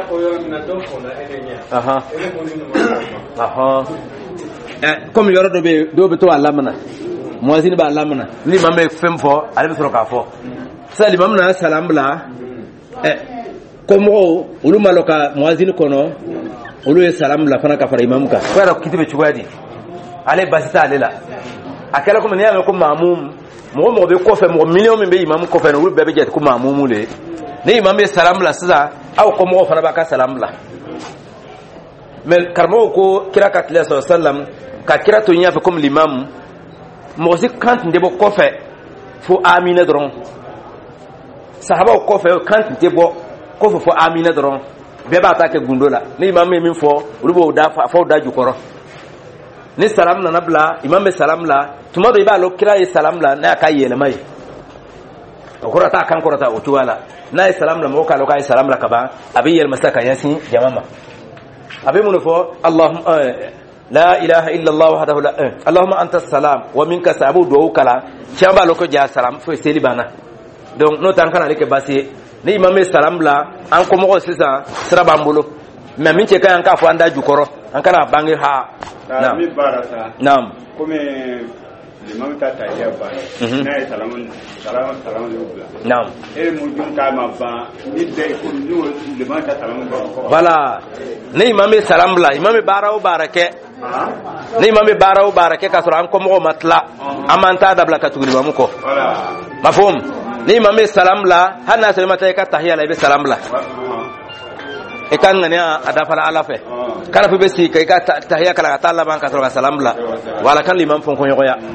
comme yoro do be to alamna muazini ba alamna ni mambe fem fo ale so ka fo sali mamna salam la comme ulu maloka muazini kono ulu salam la fana ka fara imam ka fara kitibe chugadi ale basita ale la akela ko ne ya ko mamum mo be ko fe mo million min be imam ko fe no ulu be be jet ko mamum le ne imam be salam la siza aw ko mo fana ba ka salam la mais karmo ko kira ka tilla sallam ka kira to nya fe comme l'imam mo si quand ndebo ko fe fo amina dron sahaba ko fe quand ndebo ko fo amina dron be ba ta ke gundola ne imam min fo rubo da fo da jukoro ni salam na nabla imam be salam la tumado iba lo kira yi salam la na ka yele mai okora ta kan korata o tuwala na yi salam la mo ka lo ka yi salam la kaba abi yel masaka yasin jamama abi mun fo allahumma la ilaha illa allah wahdahu la allahumma anta salam wa minka sabu do kala chamba lo ko ja salam fo seli bana donc no tan kana leke basi ni imam be salam la an ko mo sisa sira bambulo mais min che kan ka fo anda jukoro an kana bangi ha na mi barata naam comme l'imam tata ya ba na salamun lubla naam mu jun ka ma ba ni de ko ni l'imam tata salamun ba voilà ne imam salam la imam barao barake ne imam barao barake ka sura an ko mo matla amanta dabla ka tugul imam ko voilà mafhum ne imam salam la hana sai mata ka tahiyya la be salam la e kan ngani ada fara ala fe kana fe besi kai ka tahiyya kala ta Allah ban ka salam la wala kan limam fon ko yoya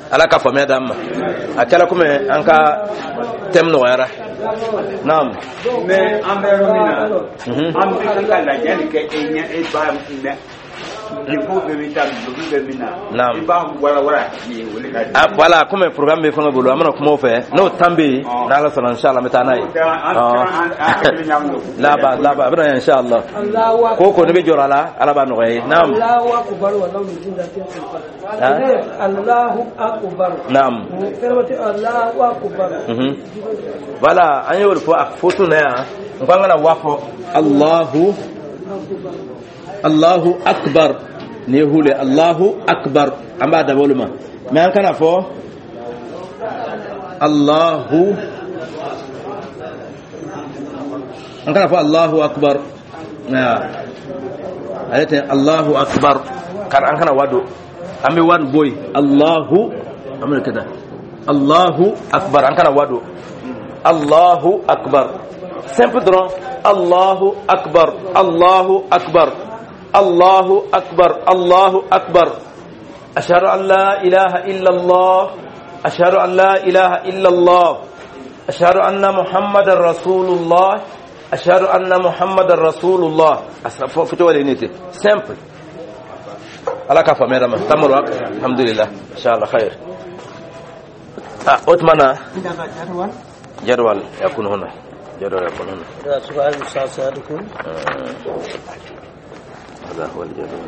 ala ka famia damma akala kuma an ka tem no yara naam mais environnement am bi ka la jani ke enya e ba ne il faut be mita be mina naam ba wala ni wala ka voilà comme programme be fanga bolo amana kuma fe no tambi na la sala inshallah meta nay la ba abana inshallah ko ne be jorala ala ba no gay naam Allahu akbar wa lam yujinda Allahu akbar naam kalmatu Allahu akbar voilà an yi wal fo foto na ya ngana wafo Allahu akbar ne hule Allahu akbar amba da boluma me an kana fo Allahu akbar na ayata Allahu akbar kan an kana wado ambe wan boy Allahu amel kada Allahu akbar an kana wado Allahu akbar simple dron Allahu akbar Allahu akbar Allahu akbar Allahu akbar ashhadu an la ilaha illa Allah ashhadu an la ilaha illa Allah ashhadu anna muhammadar rasulullah ashhadu anna muhammadar rasulullah asafo fito wale nete simple ala ka famera ma tamru alhamdulillah inshallah khair otmana jadwal yakun huna جدول يكون هنا سؤال سأسألكم هذا هو الجدول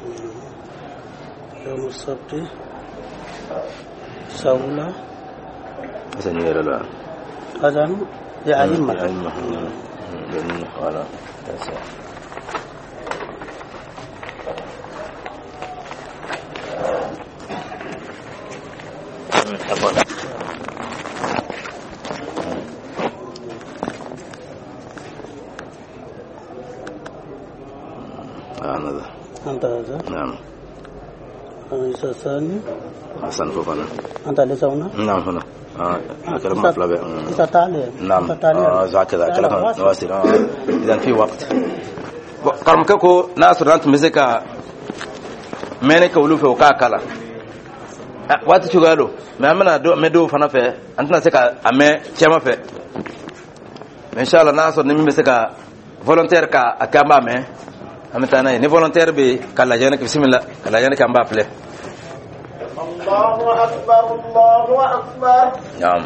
يوم السبت سولا سنير لا أذن لأئمة ولا أنت هذا نعم ليس الثاني حسن فوقنا أنت ليس هنا نعم هنا كلام مطلب ليس تالي نعم كذا كلام نواصل إذا في وقت كرمكو ناصر أنت مسكا منك ولو في وكاكلا wati chugalo me amana do me do fana fe antana seka ame chama fe inshallah naso ni me seka volontaire ka akamba me ametana ni volontaire be kala jana bismillah kala jana kamba ple Allahu akbar Allahu akbar naam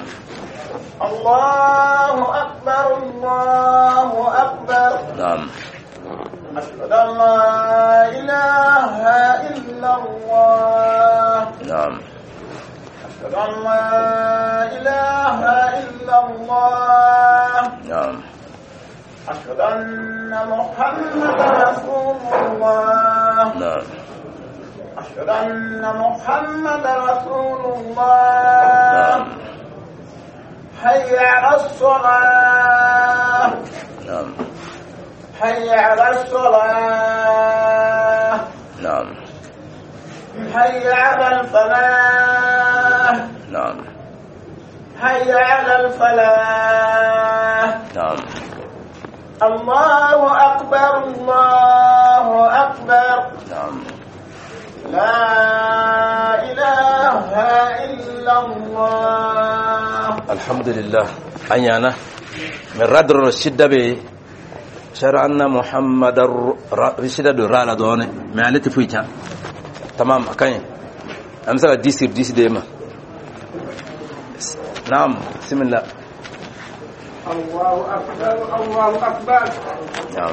Allahu akbar Allahu akbar naam ashhadu an la ilaha illa Allah naam ashhadu an la ilaha illa Allah naam أشهد أن محمد رسول الله نعم أشهد أن محمد رسول الله حي على الصلاة نعم حي على الصلاة نعم حي على الفلاح نعم حي على الفلاح نعم الله أكبر الله أكبر نعم لا إله إلا الله الحمد لله أيانا من ردر الشدة بي شرعنا محمد الشدة رالا دوني ما علت فيتا تمام أكاين أمسك ديسي ديما نعم بسم الله الله أكبر الله أكبر نعم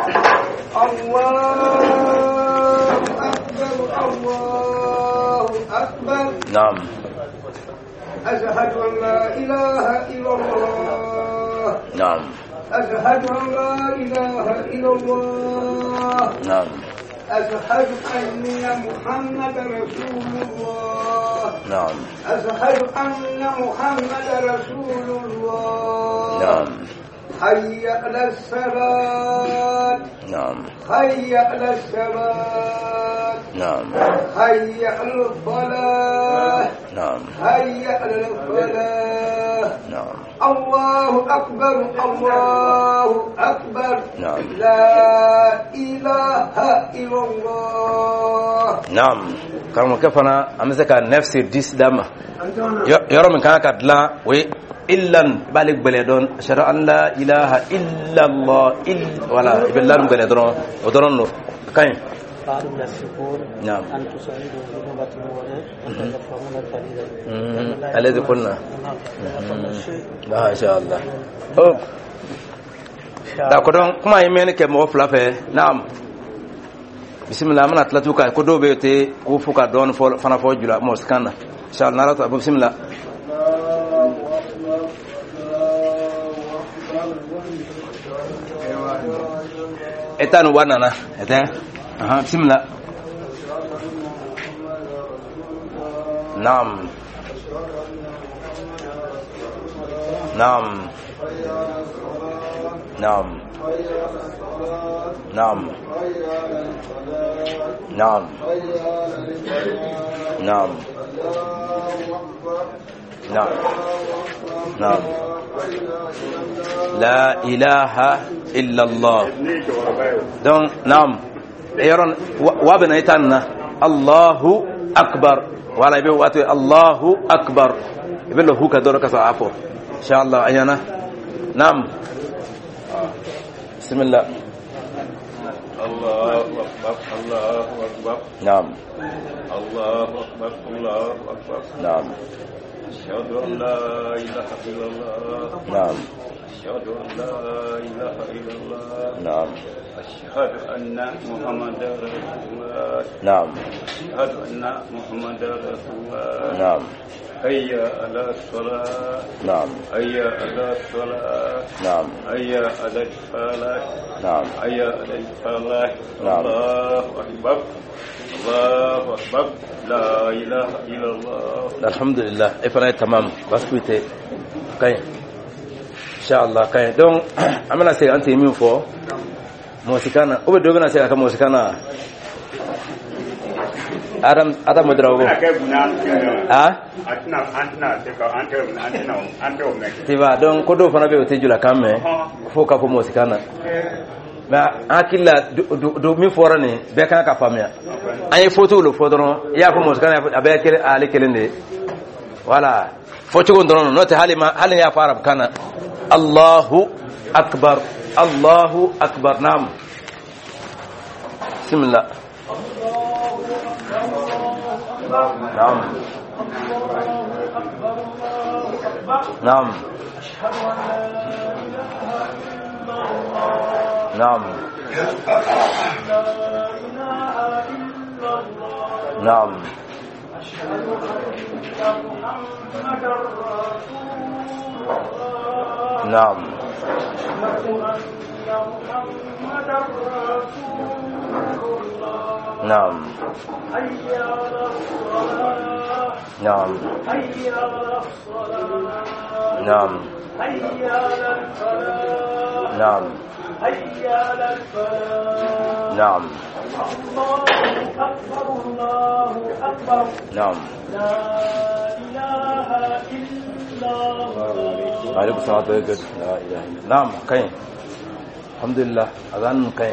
الله أكبر الله أكبر نعم أشهد أن لا إله إلا الله نعم أشهد أن لا إله إلا الله نعم أشهد أن محمد رسول الله نعم أشهد أن محمد رسول الله نعم حي على الصلاة نعم حي على الصلاة نعم حي على الفلاح نعم حي على الفلاح نعم الله أكبر الله أكبر نعم لا إله إلا الله نعم karamɔgɔ kɛ fana an bɛ se ka 9 sur 10 d'a ma yɔrɔ min kan ka dilan o ye illan i b'ale gbɛlɛ dɔn ashhadu an la ilaha illallah voilà i bɛ lam gbɛlɛ dɔrɔn o dɔrɔn don ka ɲi نعم الذي قلنا ما شاء الله d'accord donc kuma yi meni ke mo fila fɛ naam bismillah mana tlatu ka ko do be te ko fuka don fo fana fo jula mo skanna inshallah nara to bismillah etan wanana etan بسم الله نعم نعم نعم نعم نعم نعم نعم نعم لا إله إلا الله donc نعم yaron wabena itanna Allahu akbar wala ibe watu Allahu akbar ibe lo huka doro kasa afo inshallah ayana nam bismillah Allahu akbar Allahu akbar nam Allahu akbar Allahu akbar nam ashhadu an la ilaha illallah nam ashhadu an la ilaha illallah nam أشهد أن محمد رسول الله نعم أشهد أن محمد رسول الله نعم هيا على الصلاة نعم هيا على الصلاة نعم هيا على الفلاح نعم هيا على الفلاح نعم الله أكبر الله أكبر لا إله إلا الله الحمد لله إفنا تمام بس كويتي كاين إن شاء الله كاين دون عملنا سير أنت يمين فو موسيقانا او بدو بنا سي aka موسيقانا adam modra go tiba donc ko do fana be o tejula kamme fo ka fo موسيقانا ma akilla do mi forane be kan ka famia ay photo lo fodron ya fo موسيقانا abe kele ale kelende wala fo ci gondron no te halima halin ya fara kana Allahu akbar الله أكبر نعم بسم الله نعم نعم نعم نعم نعم نعم نعم نعم نعم نعم الله أكبر نعم لا إله إلا الله عليكم السلام عليكم لا إله نعم كاين الحمد لله أذان كاين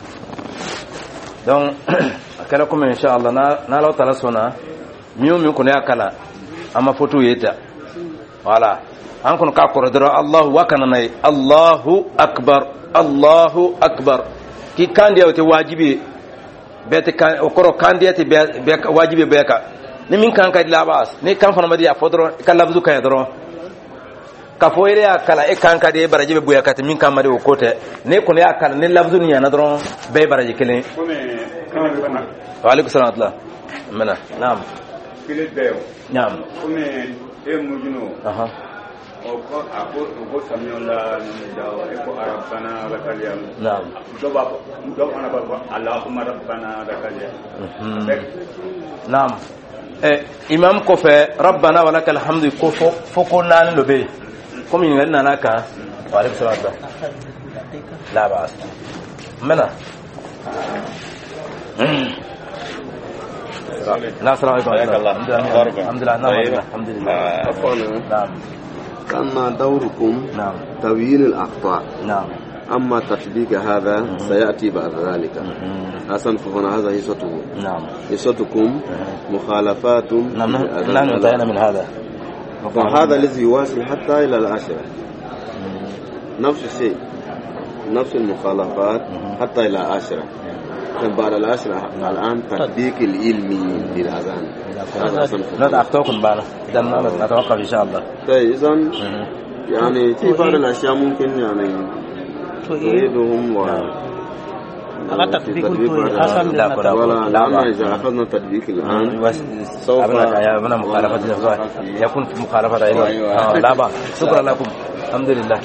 donc akala kuma insha Allah na law tala sona miu ko ne akala ama foto yeta wala an kun ka ko dara Allahu wa kana nay Allahu akbar ki kandi awte wajibi bete kan okoro kandi ate be wajibi be ka ni min kan ka labas ni kan fana madi afodro kala buzu kan dro ka foire akala e kan ka de baraje be buya kata min kan madi o kote ne kun ya akala ni labzu ni yana dro be baraje kelen wa alaikum salam atla mana naam kile beo naam kome e mujuno aha oko ako samiola ndaw e ko arabana lakaliya naam do ana baba allahumma rabbana lakaliya naam imam ko fe rabbana walakal hamdu ko foko nan lo be comme ni ngana naka wa alaikum salam la bas mana لا السلام عليكم الحمد لله الحمد لله نعم كما دوركم نعم تبيين الأخطاء نعم أما تطبيق هذا سيأتي بعد ذلك. حسن فهنا هذا هيصته. نعم. هيصتكم مخالفات. نعم انتهينا من هذا. وهذا الذي يواصل حتى إلى العاشرة. نفس الشيء، نفس المخالفات حتى إلى العاشرة. بعد العاشرة الآن تطبيق العلمي للأذان. لا أخطوكم بعد إذا نتوقف إن شاء الله. طيب إذن يعني في بعض الأشياء ممكن يعني تريدهم تطبيق حسن ولا لأن إذا أخذنا تطبيق الآن سوف يكون في مخالفة أيضا. لا بأس. شكرا لكم. الحمد لله.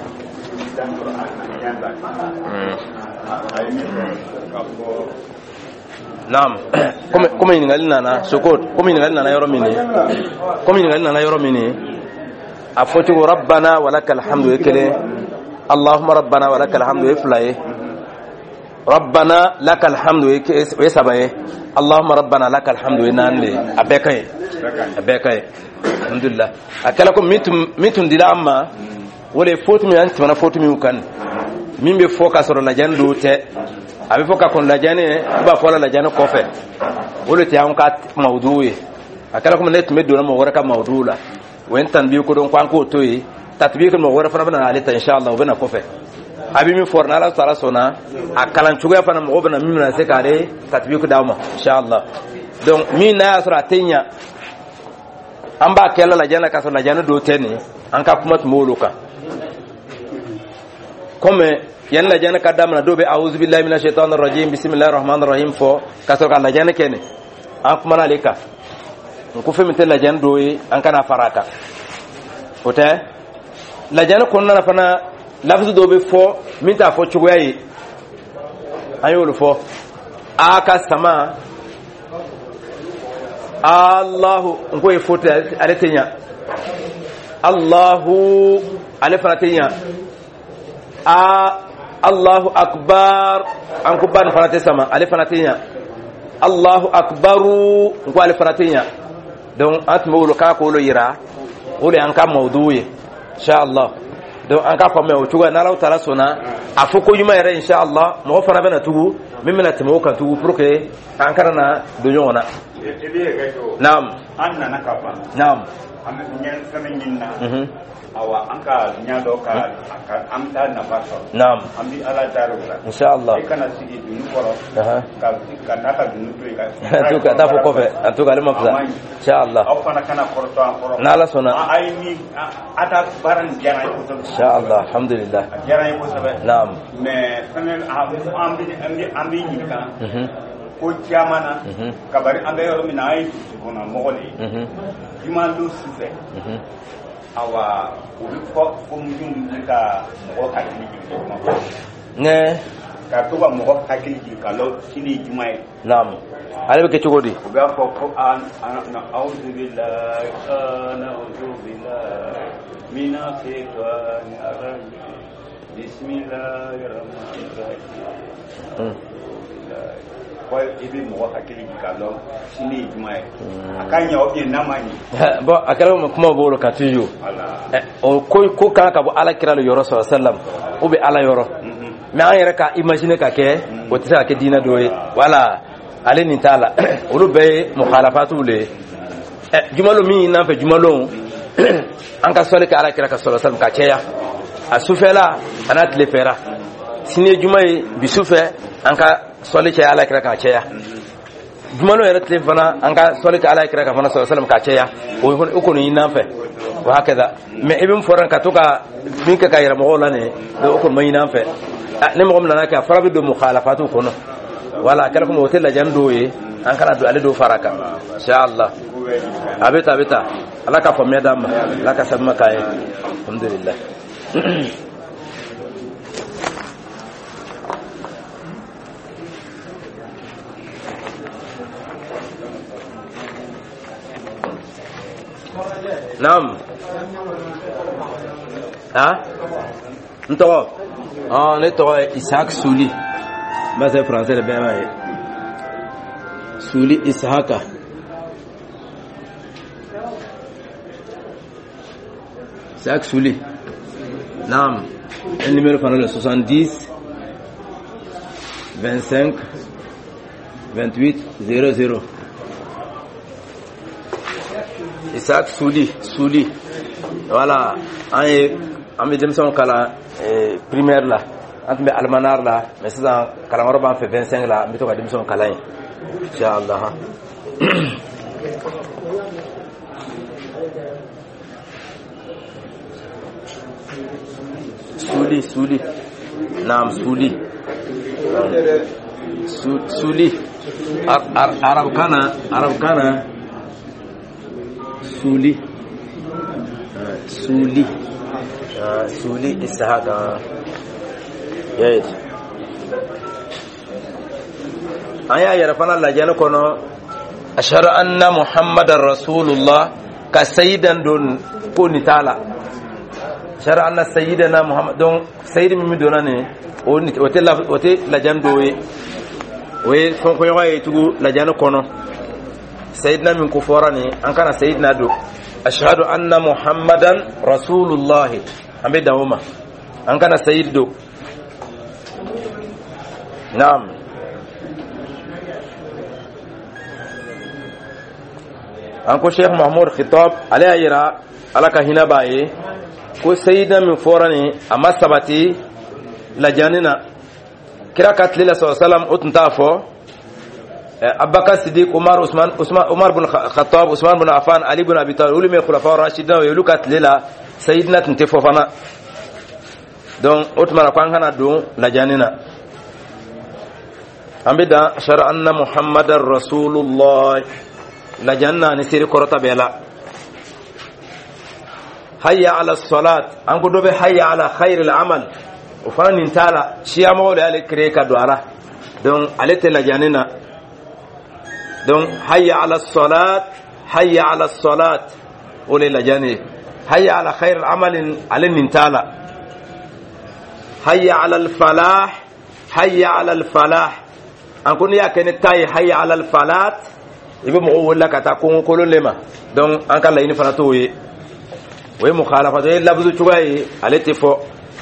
Naam. Kome ningali nana sukut. Kome ningali nana yoro mini. Kome ningali nana yoro mini. Afotu rabbana walakal hamdu ekele. Allahumma rabbana walakal hamdu eflaye. Rabbana lakal hamdu esabaye. Allahumma rabbana lakal hamdu enanle. Abekaye. Abekaye. Alhamdulillah. Akala ko mitum dila amma. Wole fotu mi anti mana fotu mi ukan. Mimbe foka soro la jandu te. Abi foka kon la jane ba fola la jane kofe. Wole te an ka mawdu'i. Akala ko net meddo na mo wora ka mawdu'la. Wen tan bi ko don kwan ko toyi. Tatbiq mo wora fana bana alita inshallah bana kofe. Abi mi forna la sala sona akalan chuga fana mo bana mi na se kare tatbiq dawma inshallah. Donc mi na asra tenya amba kella la jana ka so la jana do teni an ka kuma muluka. Comme yan la jana kadamna dobe a'udhu billahi minash shaitanir rajim bismillahir rahmanir rahim fo kasor kan la jana kene an kuma nalika ko fe mitel la jana doyi an kana faraka ote la jana konna fana lafzu dobe fo minta fo chugoyi ayolu fo aka sama Allahu ngoy fote aletenya Allahu alefatenya Allahu akbar an kuban farate sama alif faratinya Allahu akbaru ko alif faratinya donc atmo ka ko lo yira wole an ka mawdu'i insha Allah donc an ka famo tuga na law tala sona afuko yuma yare insha Allah mo fara bana tugu mimina timo ka tugu pour que an karana do yona naam anna nakapa naam am nyen feminina awa anka nyado ka amta na baso naam ambi ala darula inshallah kana sigi dunu koro ka naka dunu to tuka tafu kofe antuka lema pza inshallah aw fana kana korto an koro nala sona ay ni ata baran jaray ko to inshallah alhamdulillah jaray ko sabe naam mais fanen ambi ni ka ko jamana kabari ambe yoro mina ay ko na mogoli imando sife awa ubi fo mujum ka mo hakili ne ka to ba mo hakili ka lo kini jumai naam ale be ke chogodi ubi fo qur'an ana a'udhu billahi mina shaytani rajim bismillahir rahmanir rahim ko ibi mo hakili ka lo kini jumai akanya obi namani bo akala mo kuma bo ka tuju o ko ka bo ala kira lo yoro sallallahu alaihi wasallam o be ala yoro me an yere ka imagine ka ke o tisa ke dina doye wala ale ni tala o lo be mukhalafatu le jumalo mi na fe jumalo an ka sole ka ala kira ka sallallahu alaihi wasallam ka ceya asufela anat le fera sine jumai bisufe an ka sole ce ala kira ka ceya jumalo yere tele fana an ka sole ka ala kira ka fana sallallahu alaihi wasallam ka ceya o ko ni nan fe wa hakaza me ibn foran ka to ka min ka kayra mo la ne do ko mai nan fe ne mo ngomna ka farabi do mukhalafatu kono wala kala ko mo tella jando ye an kana do ale do faraka insha Allah abeta ala ka famia dama ala ka sabma kai alhamdulillah Naam. Nto. Le to Isaac Souli. Ba c'est français le bien là. Souli Isaac. Isaac Souli. Naam. Le numéro pendant le 70 25 28 00. Isaac Souli. Voilà. On met Jameson Kala primaire là. On met Almanar là. Mais c'est ça. Kalamoroban fait 25 là. Mais tu vas Jameson Kala. Inch'Allah. Souli. Naam Souli. Souli. Arab kana. Souli Ishaq. Yes. Aya yarfana Allah jana kono ashhadu anna muhammadar rasulullah ka sayyidan don ko ni tala ashhadu anna sayyidana muhammad don sayyid mi donane wote la jando we fon ko yoy tugu la jana kono sayyidina min ko forani an kana sayyidina do ashhadu anna muhammadan rasulullah ambe dawoma an kana sayyid do naam anko Sheikh Mahmoud Khitab ala yira ala ka hina baye ko sayyida min forani amma sabati la janina kira katlila sallallahu utnta fo Abubakar Siddiq Umar bin Khattab Usman bin Affan Ali bin Abi Talib ulama khulafa rashidin wa lukat lila sayyidina tinte fofana donc utmara ko hana do la janina ambida shara anna muhammadar rasulullah la janna ni siri korota bela hayya ala salat an ko dobe hayya ala khairil amal o fani tala shiya mawle ale kire ka doara donc alete la janina donc hayya ala salat ole la jani hayya ala khairil amal ale nintala hayya ala al falah an kun ya kene tay hayya ala al falat ibe mo wala kata ko ko lema donc an kala ini fana to we mukhalafa de labzu chugai alati fo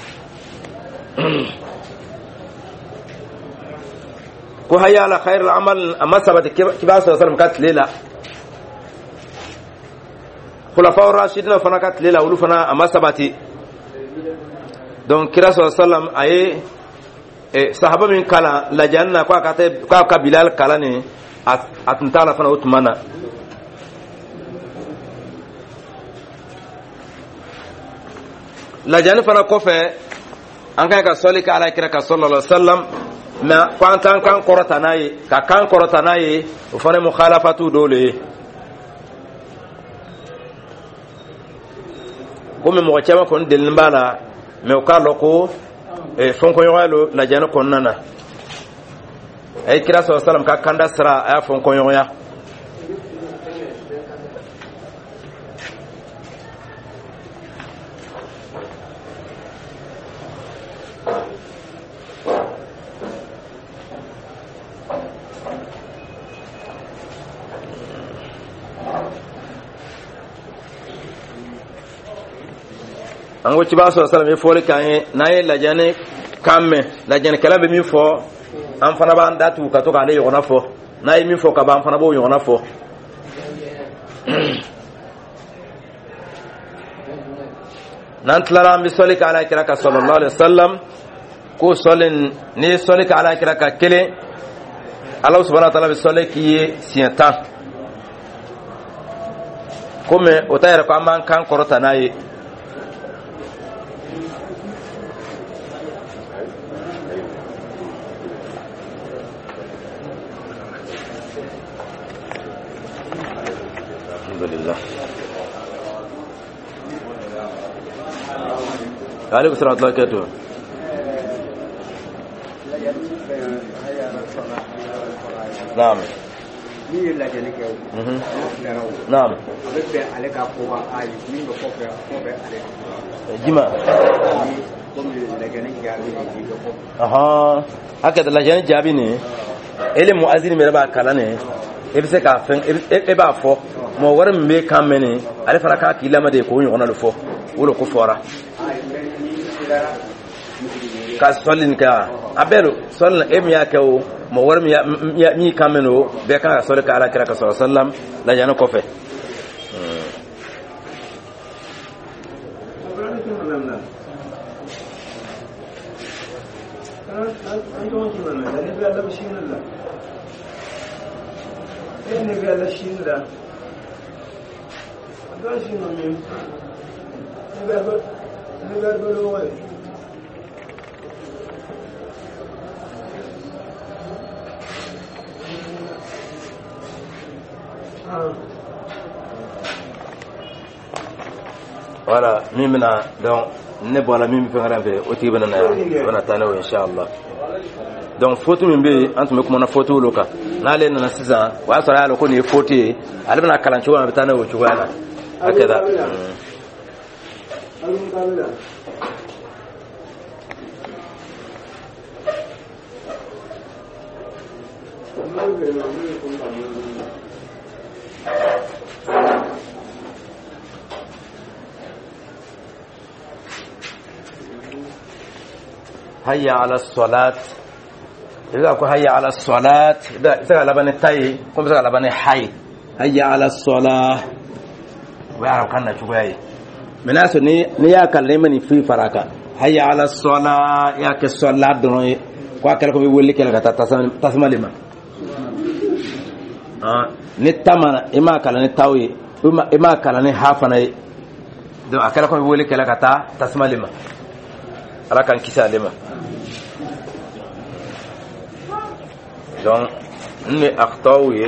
ko hayya ala khair al amal amma sabata kibas sallam kat lela khulafa rashidin fana kat lela ulu fana amma sabati donc kira sallam ay sahaba min kala la janna ko ka bilal kala ne atntala fana utmana la janna fana ko fe an ka soli ka ala kira ka sallallahu alaihi wasallam ma kwantan kan korata nayi o fana mukhalafatu dole ko me mo chama kon del mbala me o ka loko fonko yalo la janna kon nana ay kira sallallahu alaihi wasallam ka kanda sara ay fon ko yoya ango ci ba sallallahu alaihi wasallam e fole kan nayi la jane kamme la jane kala be mi fo an fana ba ndatu ka to ka le yona fo na yi min fo ka ba an fana bo yona fo nan tlara mi soli ka ala kiraka sallallahu alaihi wasallam ko solin ni soli ka ala kiraka kele Allah subhanahu wa ta'ala bi soli ki sienta comme o tayra ko amman kan korota nayi عليكم السلام ورحمة الله وبركاته. نعم. نعم. جمع. هكذا لجاني جابيني. إلى مؤذن مربع كلامه. إبسك عفن إبا فو. ما ورم بي كامني. على فرقة كلا ما ديكون يغنى لفو. ولو كفارة. ka solin ka abelo solna em ya ka o mo war mi kameno be ka sol ka ala kira ka sallam la yana ko fe voilà mimina donc ne bola mimi fengara be o tibana na wana tanawo inshallah donc photo min be antum ko mona photo loka na le na siza wa sara ala ko ni photo alibana kalancho wana tanawo chugana hakada هيا على الصلاة إذا أكو هيا على الصلاة إذا لبني تاي كم إذا لبني حي هيا على الصلاة ويعرف كنا شو جاي من أسمع نيا كلمني في فرقة هيا على الصلاة يا كالصلاة دوني كواكل كم يقول لك لا تسمع لما نتمنى إما كلني تاوي إما كلني حافظنا دو أكل كم يقول لك لا تسمع لما rakan kisa lema donc ne akhtawi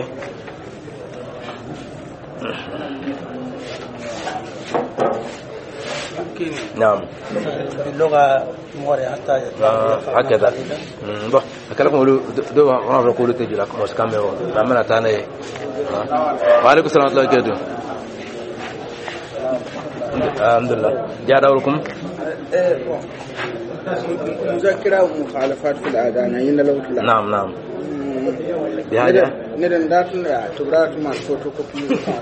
نعم باللغة موري حتى هكذا bon akala ko do on ko te jula ko skame o namana tane wa alaikum salam wa rahmatullahi alhamdulillah ya dawrukum مذكرة ومخالفات في الأذان هنا لو تلا نعم بهذا ندن داتنا تبرات ما فوتوكوبي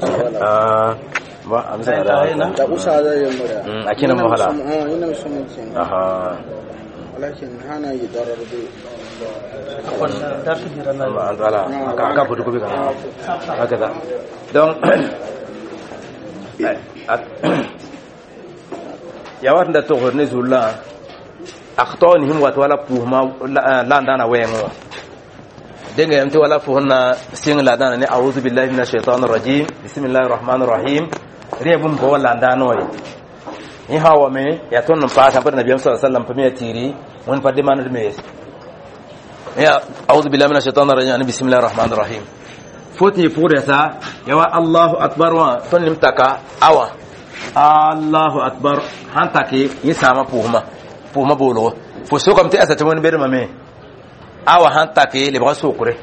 ba amsa da da usa da yamura akina muhala ina musamman aha walakin hana yidarar bi أقول دارت جيراننا voilà aka fotokopi kana hakaza donc ya wanda to horne zulla akhtonihim wa wala puhma la ndana wengo denga yamti wala fuhna sing la dana ni a'udhu billahi minash shaitanir rajim bismillahir rahmanir rahim rebum ko wala ndano ni hawa me ya ton pa ta bar nabiyyu sallallahu alaihi wasallam pa me tiri won pa de manu me ya a'udhu billahi minash shaitanir rajim bismillahir rahmanir rahim foti fure sa yawa Allahu akbar wa ton nimtaka awa Allahu akbar hantake yisama puhma bolo fo so kam te asata won ber mame awa hantake le ba so kure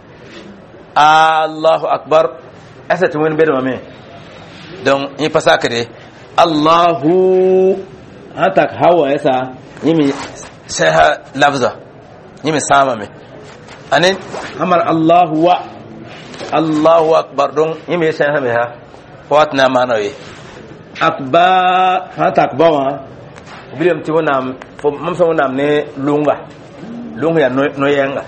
Allahu akbar asata won ber mame donc yi pasakare Allahu hantak hawa yasa yimi saha lafza yimi sama me anen amar Allahu akbar don yimi saha me ha watna manawi akbar hantak bawa bilam ti wonam fo mam sa wonam ne lunga ya no yenga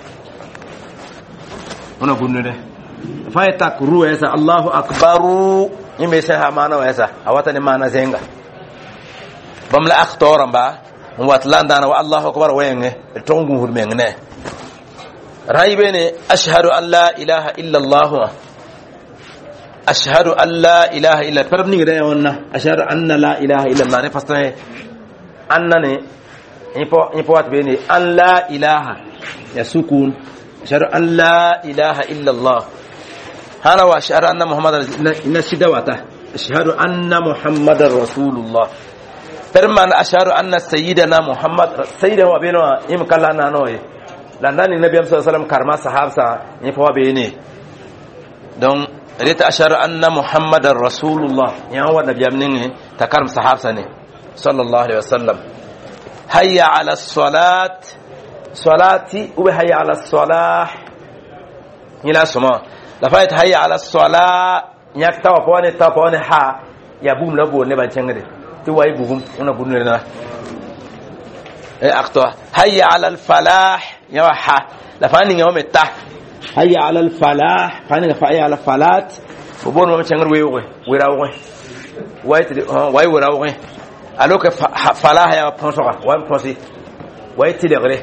wona gunnude fa tak ruwa yasa Allahu akbaru yimbe sa ha mana wasa awata ne mana zenga bam la akhtoran ba wat landana wa Allahu akbar wayenge tongu hurmengne raibe ne ashhadu an la ilaha illa Allah ashhadu an la ilaha illa parabni gida wonna ashhadu anna la ilaha illa Allah ne fastane annane ipo wat be ni an la ilaha ya sukun ashhadu an la ilaha illa Allah hana wa ashhadu anna muhammadar inna sidawata ashhadu anna muhammadar rasulullah perman ashhadu anna sayyidana muhammad sayyidan wa beno im kallana noye landani nabi sallallahu alaihi wasallam karma sahabsa ipo be ni donc rita ashhadu anna muhammadar rasulullah ya wa nabi amnin takarm sahabsa ne sallallahu alaihi wasallam hayya ala salat salati wa hayya ala salah ila suma la fait hayya ala salat nyak tawa pone ha ya bum la bo ne ban chengade ti way bugum una bunne na أقطع هيا على الفلاح يا وحى لفاني يوم التح هيا على الفلاح فاني فاي على فلات وبون ما تشنغر ويراوي واي ويراوي ألوك فلاح يا بونسوا واي بونسي واي تدغري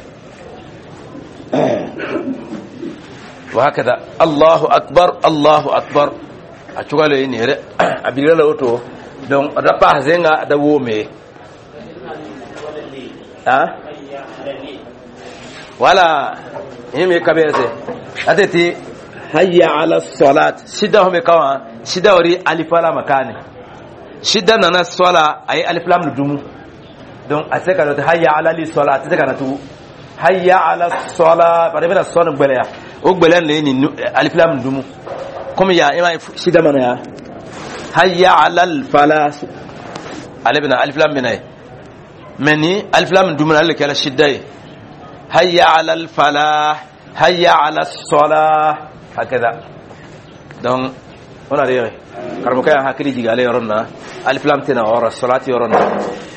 وهكذا الله أكبر الله أكبر أتقول إني أبي لا أوتو دون ربع زينغا دومي ولا هم يكبرسي أتتي هيا على الصلاة شدة هم يكوا شدة وري ألف لا مكاني شدة نانا الصلاة أي ألف لام ندوم دون أتذكر هيا على الصلاة أتذكر تو هيا على الصلاة بعدين الصلاة بليا وبليا لين ألف لام ندوم كم يا إما شدة من يا هيا على الفلاح ألفنا ألف لام بناي مني ألف لام ندوم لك على الشدة هيا على الفلاح هيا على الصلاة هكذا دون هنا ريغي كرمكا هكذا جيغالي يرونا ألف لام تنا ورا الصلاة يرونا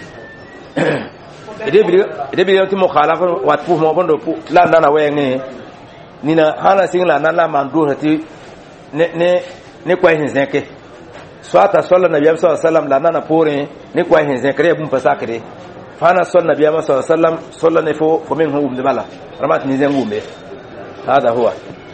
إذا بيجي يوم مخالفة واتفوه ما بندو لا نانا ويني نينا هانا سينلا نانا مندو هتي ne kwa hinzenke swata sallallahu nabiy sallallahu alaihi wasallam la nana pore ne kwa hinzenke re bum pasakre fana sallallahu nabiy sallallahu alaihi wasallam sallallahu ne fo min hum de bala ramat ni zengumbe hada huwa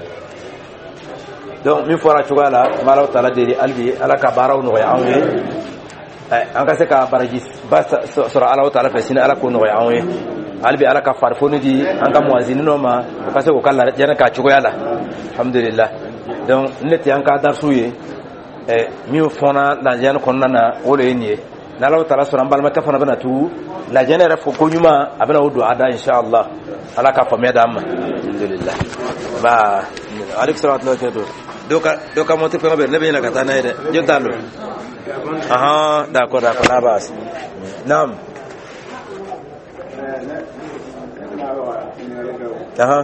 donc min fora chugala malaw tala de albi ala ka baraw no ya awwe an ka se ka barajis bas sura ala taala fesina ala ko no ya awwe albi ala ka farfoni di an ka muazini no ma ka se ko kala jana ka chugala alhamdulillah donc neti an ka darsu ye mi fona la jana konnana wole ni na law tala sura mbal ka fona bana tu la jana ra fo ko nyuma abana wudu ada inshallah ala ka famia dam alhamdulillah ba alik salatu la kedo doka monte pe mabe lebe na katana ide jo dalo aha d'accord na bas nam aha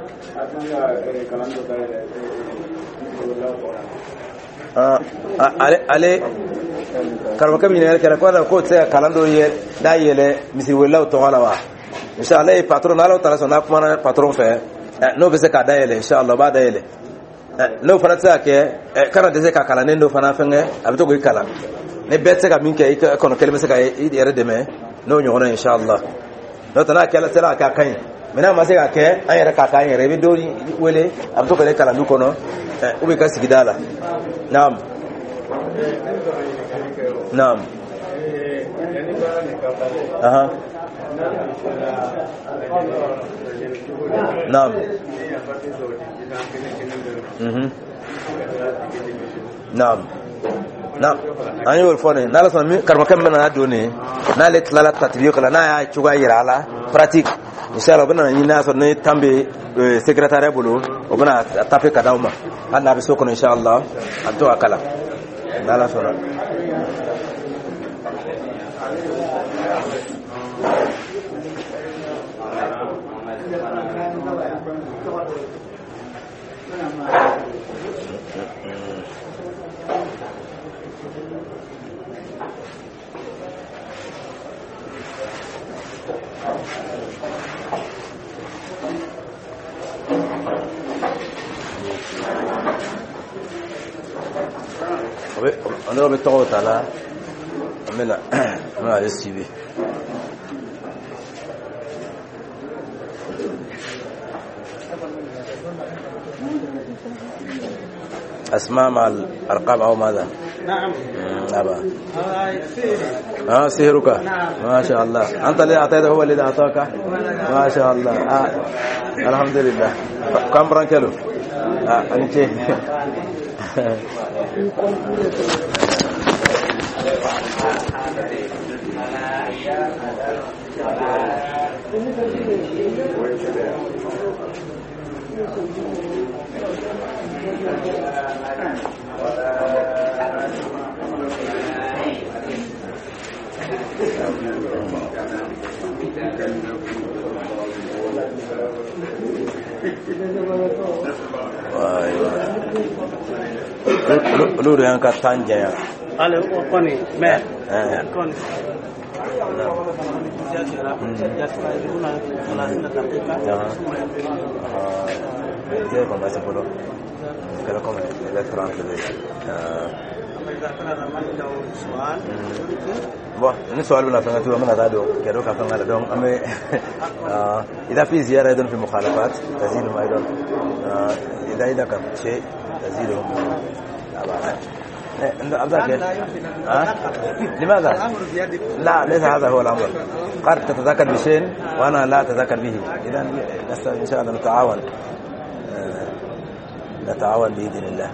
ale karba kam ne kala ko da ko tsa kalando ye da yele misi wala to wala wa inshallah patron ala tala sona kuma patron fe no be se ka da yele inshallah ba da yele no fana tsa ke kana de se ka kala ne no fana fenge abito go kala ne betse ka min ke kono kelme se ka yere de me no nyo na inshallah no tana kala tala ka kan mena ma se ka ke ayere ka kan yere be dori wele abito ko le kala du kono ubi ka sigidala naam naam aha naam naam naam ani wol fone nala son mi karma kam na do ne na let la tatbiq la na ya chuga yirala pratique inshallah bana ni na so ne tambe secrétaire bolo obana tape kadawma handa be sokon inshallah anto akala nala sona on va mettre au tala amena on va estiver اسماء مع الارقام او ماذا نعم ابا سهرك ما شاء الله انت اللي اعطيته هو اللي اعطاك ما شاء الله الحمد لله كم برانكلو انت lulu yang katanya ale koni me koni يستغرقون 30 دقيقة ثم Dia con base polo. Kalau kau elektronik tu. إذا كان عنده سؤال Bon, ni soal bila fanga tu amana dado kero ka fanga dong ame idha fi ziyara idon fi mukhalafat tazilu ma idon idha ka shay tazilu عند أبداك لماذا؟ لا ليس هذا هو الأمر قد تتذكر بشيء وأنا لا أتذكر به إذا إن شاء الله نتعاون بإذن الله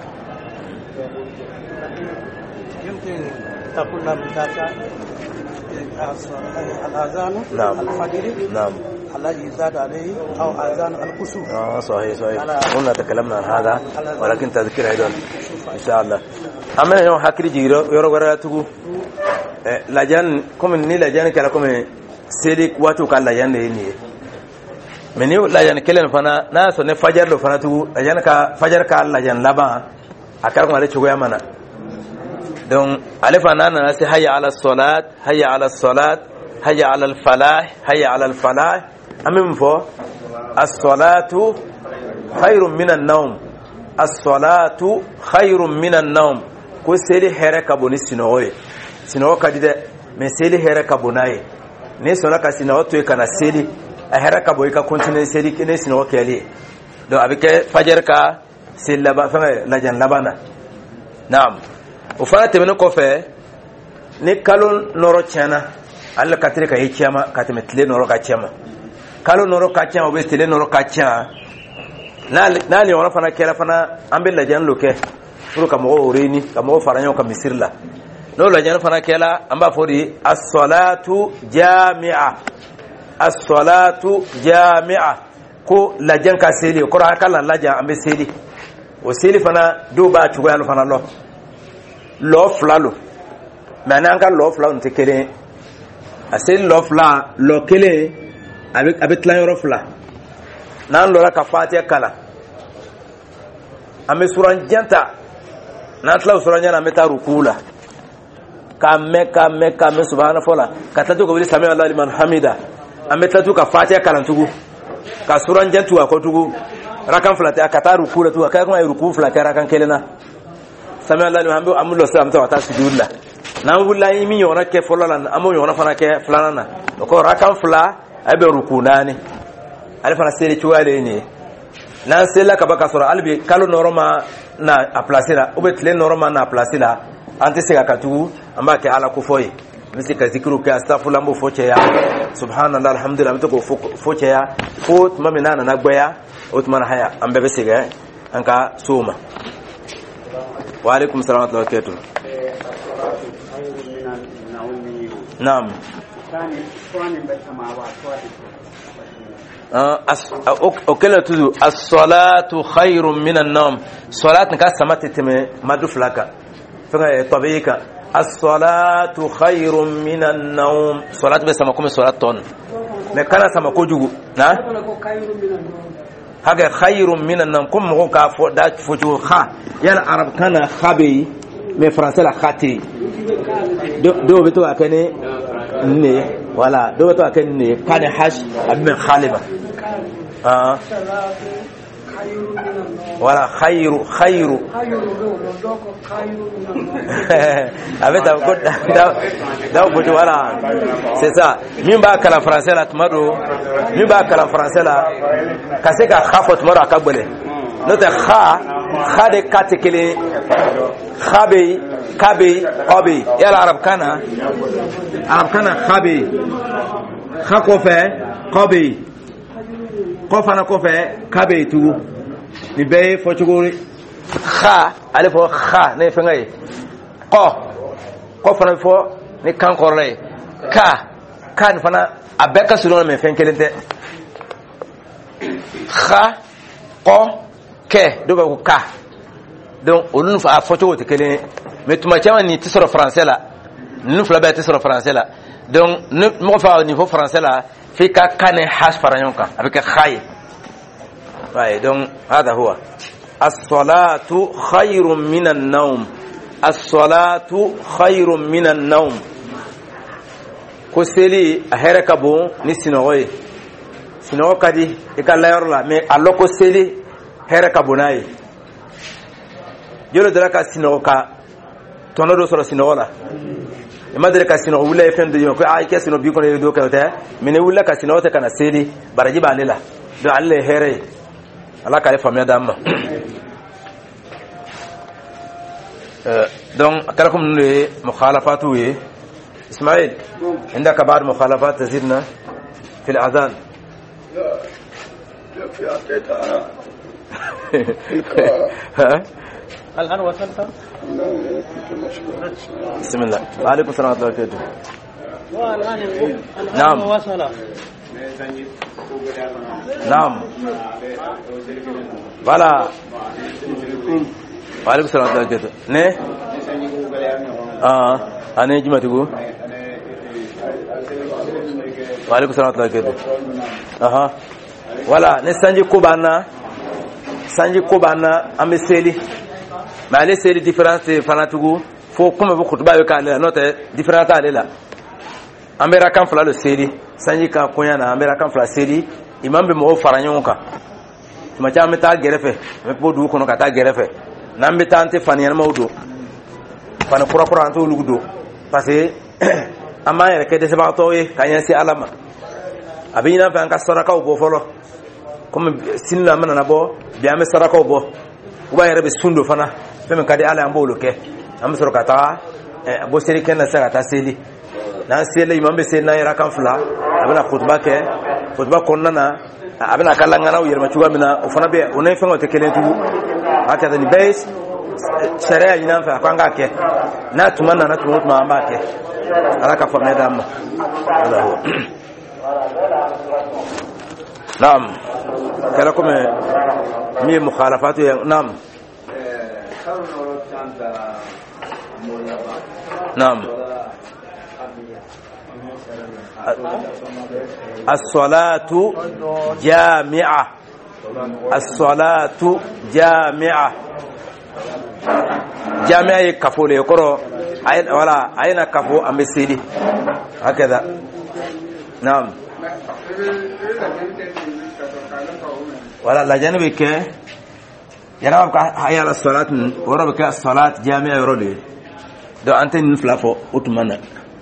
يمكن تقول بذلك الأذان نعم الفجر نعم الذي زاد عليه أو أذان الكسوف صحيح قلنا تكلمنا عن هذا ولكن تذكر أيضا إن شاء الله أما يوم حكري جيرو يورو غراتو لجان كم ني لجان كلا كم سيدك واتو كان لجان ني منيو لجان كلن فنا ناس نفجر لو فنا تو لجان كا فجر كا لجان لبا أكرم عليه شو يا donc alifa nana nasi hayya ala salat hayya ala salat hayya ala al falah hayya ala al falah amim fo as-salatu khairun minan nawm as-salatu khairun minan nawm ko seli here ka boni sinowe sinowe ka dide me seli here ka bonaye ne sona ka sinowe to kana seli a here ka boy ka continue seli ne sinowe kele donc abike fajar ka sel laba fa la jan labana naam o fana tɛmɛnen kɔfɛ ni kalo nɔrɔ tiɲɛna ale ka teli ka ye tiɲɛma ka tɛmɛ tile nɔrɔ ka tiɲɛma kalo nɔrɔ ka tiɲɛ o bɛ tile nɔrɔ ka tiɲɛ n'a ni yɔrɔ fana kɛra fana an bɛ lajɛli dɔ kɛ pour ka mɔgɔw réuni ka mɔgɔw fara ɲɔgɔn kan misiri la n'o lajɛli fana kɛra an b'a fɔ de as-salatu jami'a as-salatu jami'a ko lajɛn ka seli o kɔrɔ an ka lajɛ an bɛ seli o seli fana dɔw b'a cogoya fana lɔ lɔ fila lo mais n'an ka lɔ fila tɛ kelen a seli lɔ fila lɔ kelen a bɛ tilan yɔrɔ fila n'an lɔra ka fatiha kalan an bɛ suranjɛ ta n'an tila o suranjɛ la an bɛ taa ruku la ka mɛn subahana fɔ la ka tila to ka wuli sami Allahu liman hamida an bɛ tila to ka fatiha kalan tugun ka suranjɛ tu a kɔ tugun rakan fila tɛ a ka taa ruku la tugun a kɛ kuma ye ruku fila kɛ rakan kelen na sami Allah liman hamida an bɛ lɔ sisan an bɛ taa ka taa sujud la n'an wulila i min ɲɔgɔnna kɛ fɔlɔ la an b'o ɲɔgɔnna fana kɛ filanan na o kɔrɔ rakan fila a bɛ ruku naani ale fana seli cogoya de ye nin ye n'an selila ka ban ka sɔrɔ hali bi kalo nɔrɔ ma na a place la ou bien tile nɔrɔ ma na a place la an tɛ se ka ka tugu an b'a kɛ ala ko fɔ ye an bɛ se ka zikiriw kɛ astafurlah an b'o fɔ cɛya subhanallah alhamdulillah an bɛ to k'o fɔ cɛya fo tuma min n'a nana gbɛya o tuma na haya an bɛɛ bɛ segin an ka sow ma wa alaikum salam wa rahmatullahi wa barakatuh naam okele tudu as-salatu khairun minan nawm salat ka samati teme madu flaka fanga tabika as-salatu khairun minan nawm salat be sama comme salat ton me kana sama ko jugu na haga khairun minan nawm comme mo ka fo da foju kha yana arab kana khabi me français la khati do beto akene ne wala do beto akene ne kana hash abin khaliba wala khairu avec da bojo wala c'est ça min ba kala français la tumado min ba kala français la kaseka khafot maro akabele note kha de katekele khabe kabe qabi ya arab kana khabe kha ko fe qabi kofana kofe kabe tu ni be fo chugori kha ale fo kha ne fengai ko fana fo ni kankorle ka ni fana abeka suno me fenkelente kha ko ke do ba ka donc olun fa fo chugo te kele mais tuma chama ni tisoro français la nu fla ba tisoro français la donc mo fa au niveau français la في كان حاس فرانيونكا avec خاي واي donc هذا هو الصلاه خير من النوم الصلاه خير من النوم ko seli a hɛrɛ ka bon ni sinɔgɔ ye sinɔgɔ ka di I ka layɔrɔ la mais a lɔ ko seli hɛrɛ ka bon n'a ye jolo dara ka sinɔgɔ ka tɔnɔ dɔ sɔrɔ sinɔgɔ la I ma deli ka sinɔgɔ wula ye fɛn dɔ ye ko I kɛ sinɔgɔ bi kɔnɔ ye do kɛ o tɛ mais ne wulila ka sinɔgɔ tɛ ka na seli baraji b'ale la donc ale le ye hɛrɛ ye Ala k'ale faamuya d'an ma donc kala comme nous les mukhalafatu ye Ismail عندك بعض مخالفات تزيدنا في الأذان الآن وصلت بسم الله وعليكم السلام ورحمة الله وبركاته والآن نعم وصل نعم voilà وعليكم السلام ورحمة الله وبركاته ne ane jumatigu وعليكم السلام ورحمة الله وبركاته voilà ne sanji kubana ambe seli mais ale seli différence fanatugu fo comme bu khutba be kale no te différence ale la ambera kan fala le seli sanji ka konya na ambera kan fala seli imam be mo faranyon ka tuma cha meta gerefe me podu kono ka ta gerefe nambe tante faniyan mawdo fana kura anto lugdo parce que amma yere ke de seba to ye kanya si alama abina fa an ka saraka bo folo comme sinna mana na bo biya me saraka bo uba yere be sundo fana feme kadi ala ambo lo ke am soro kata bo seri ken na saka ta seli na seli imam be seli na yera kan fula abana khutba konna na abana kala ngana o yerma chuga mina o fana be onay fengo te kelen tu haka da ni base sharia ina fa kwanga ke na tumanna na tumutma amba ke ala ka fameda amma ala ho نعم كلكم مي مخالفات نعم نعم الصلاة جامعة الصلاة جامعة جامعة يكفو ليقرأ ولا أين كفو أم بسيدي هكذا نعم ولا لا جانبك يرى حي على الصلاة وربك الصلاة جامعة يرولي دو أنت نفلافو أتمنى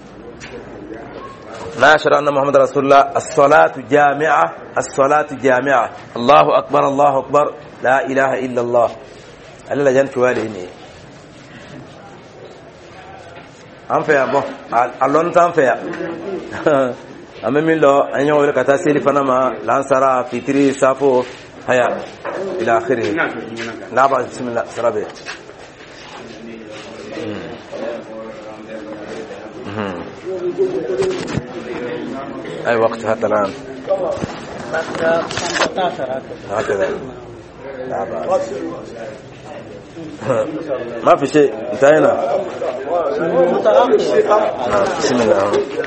ما أشهد أن محمد رسول الله الصلاة جامعة الصلاة جامعة الله أكبر الله أكبر لا إله إلا الله ألا جان كواليني أنفع بو ألون تنفع أمامي لو أن يقول لك تسيري فنما لانسرا فيتري سافو هيا إلى آخره لا بأس بسم الله سرابي أي وقت حتى الآن هكذا لا بأس ما في شيء انتهينا بسم الله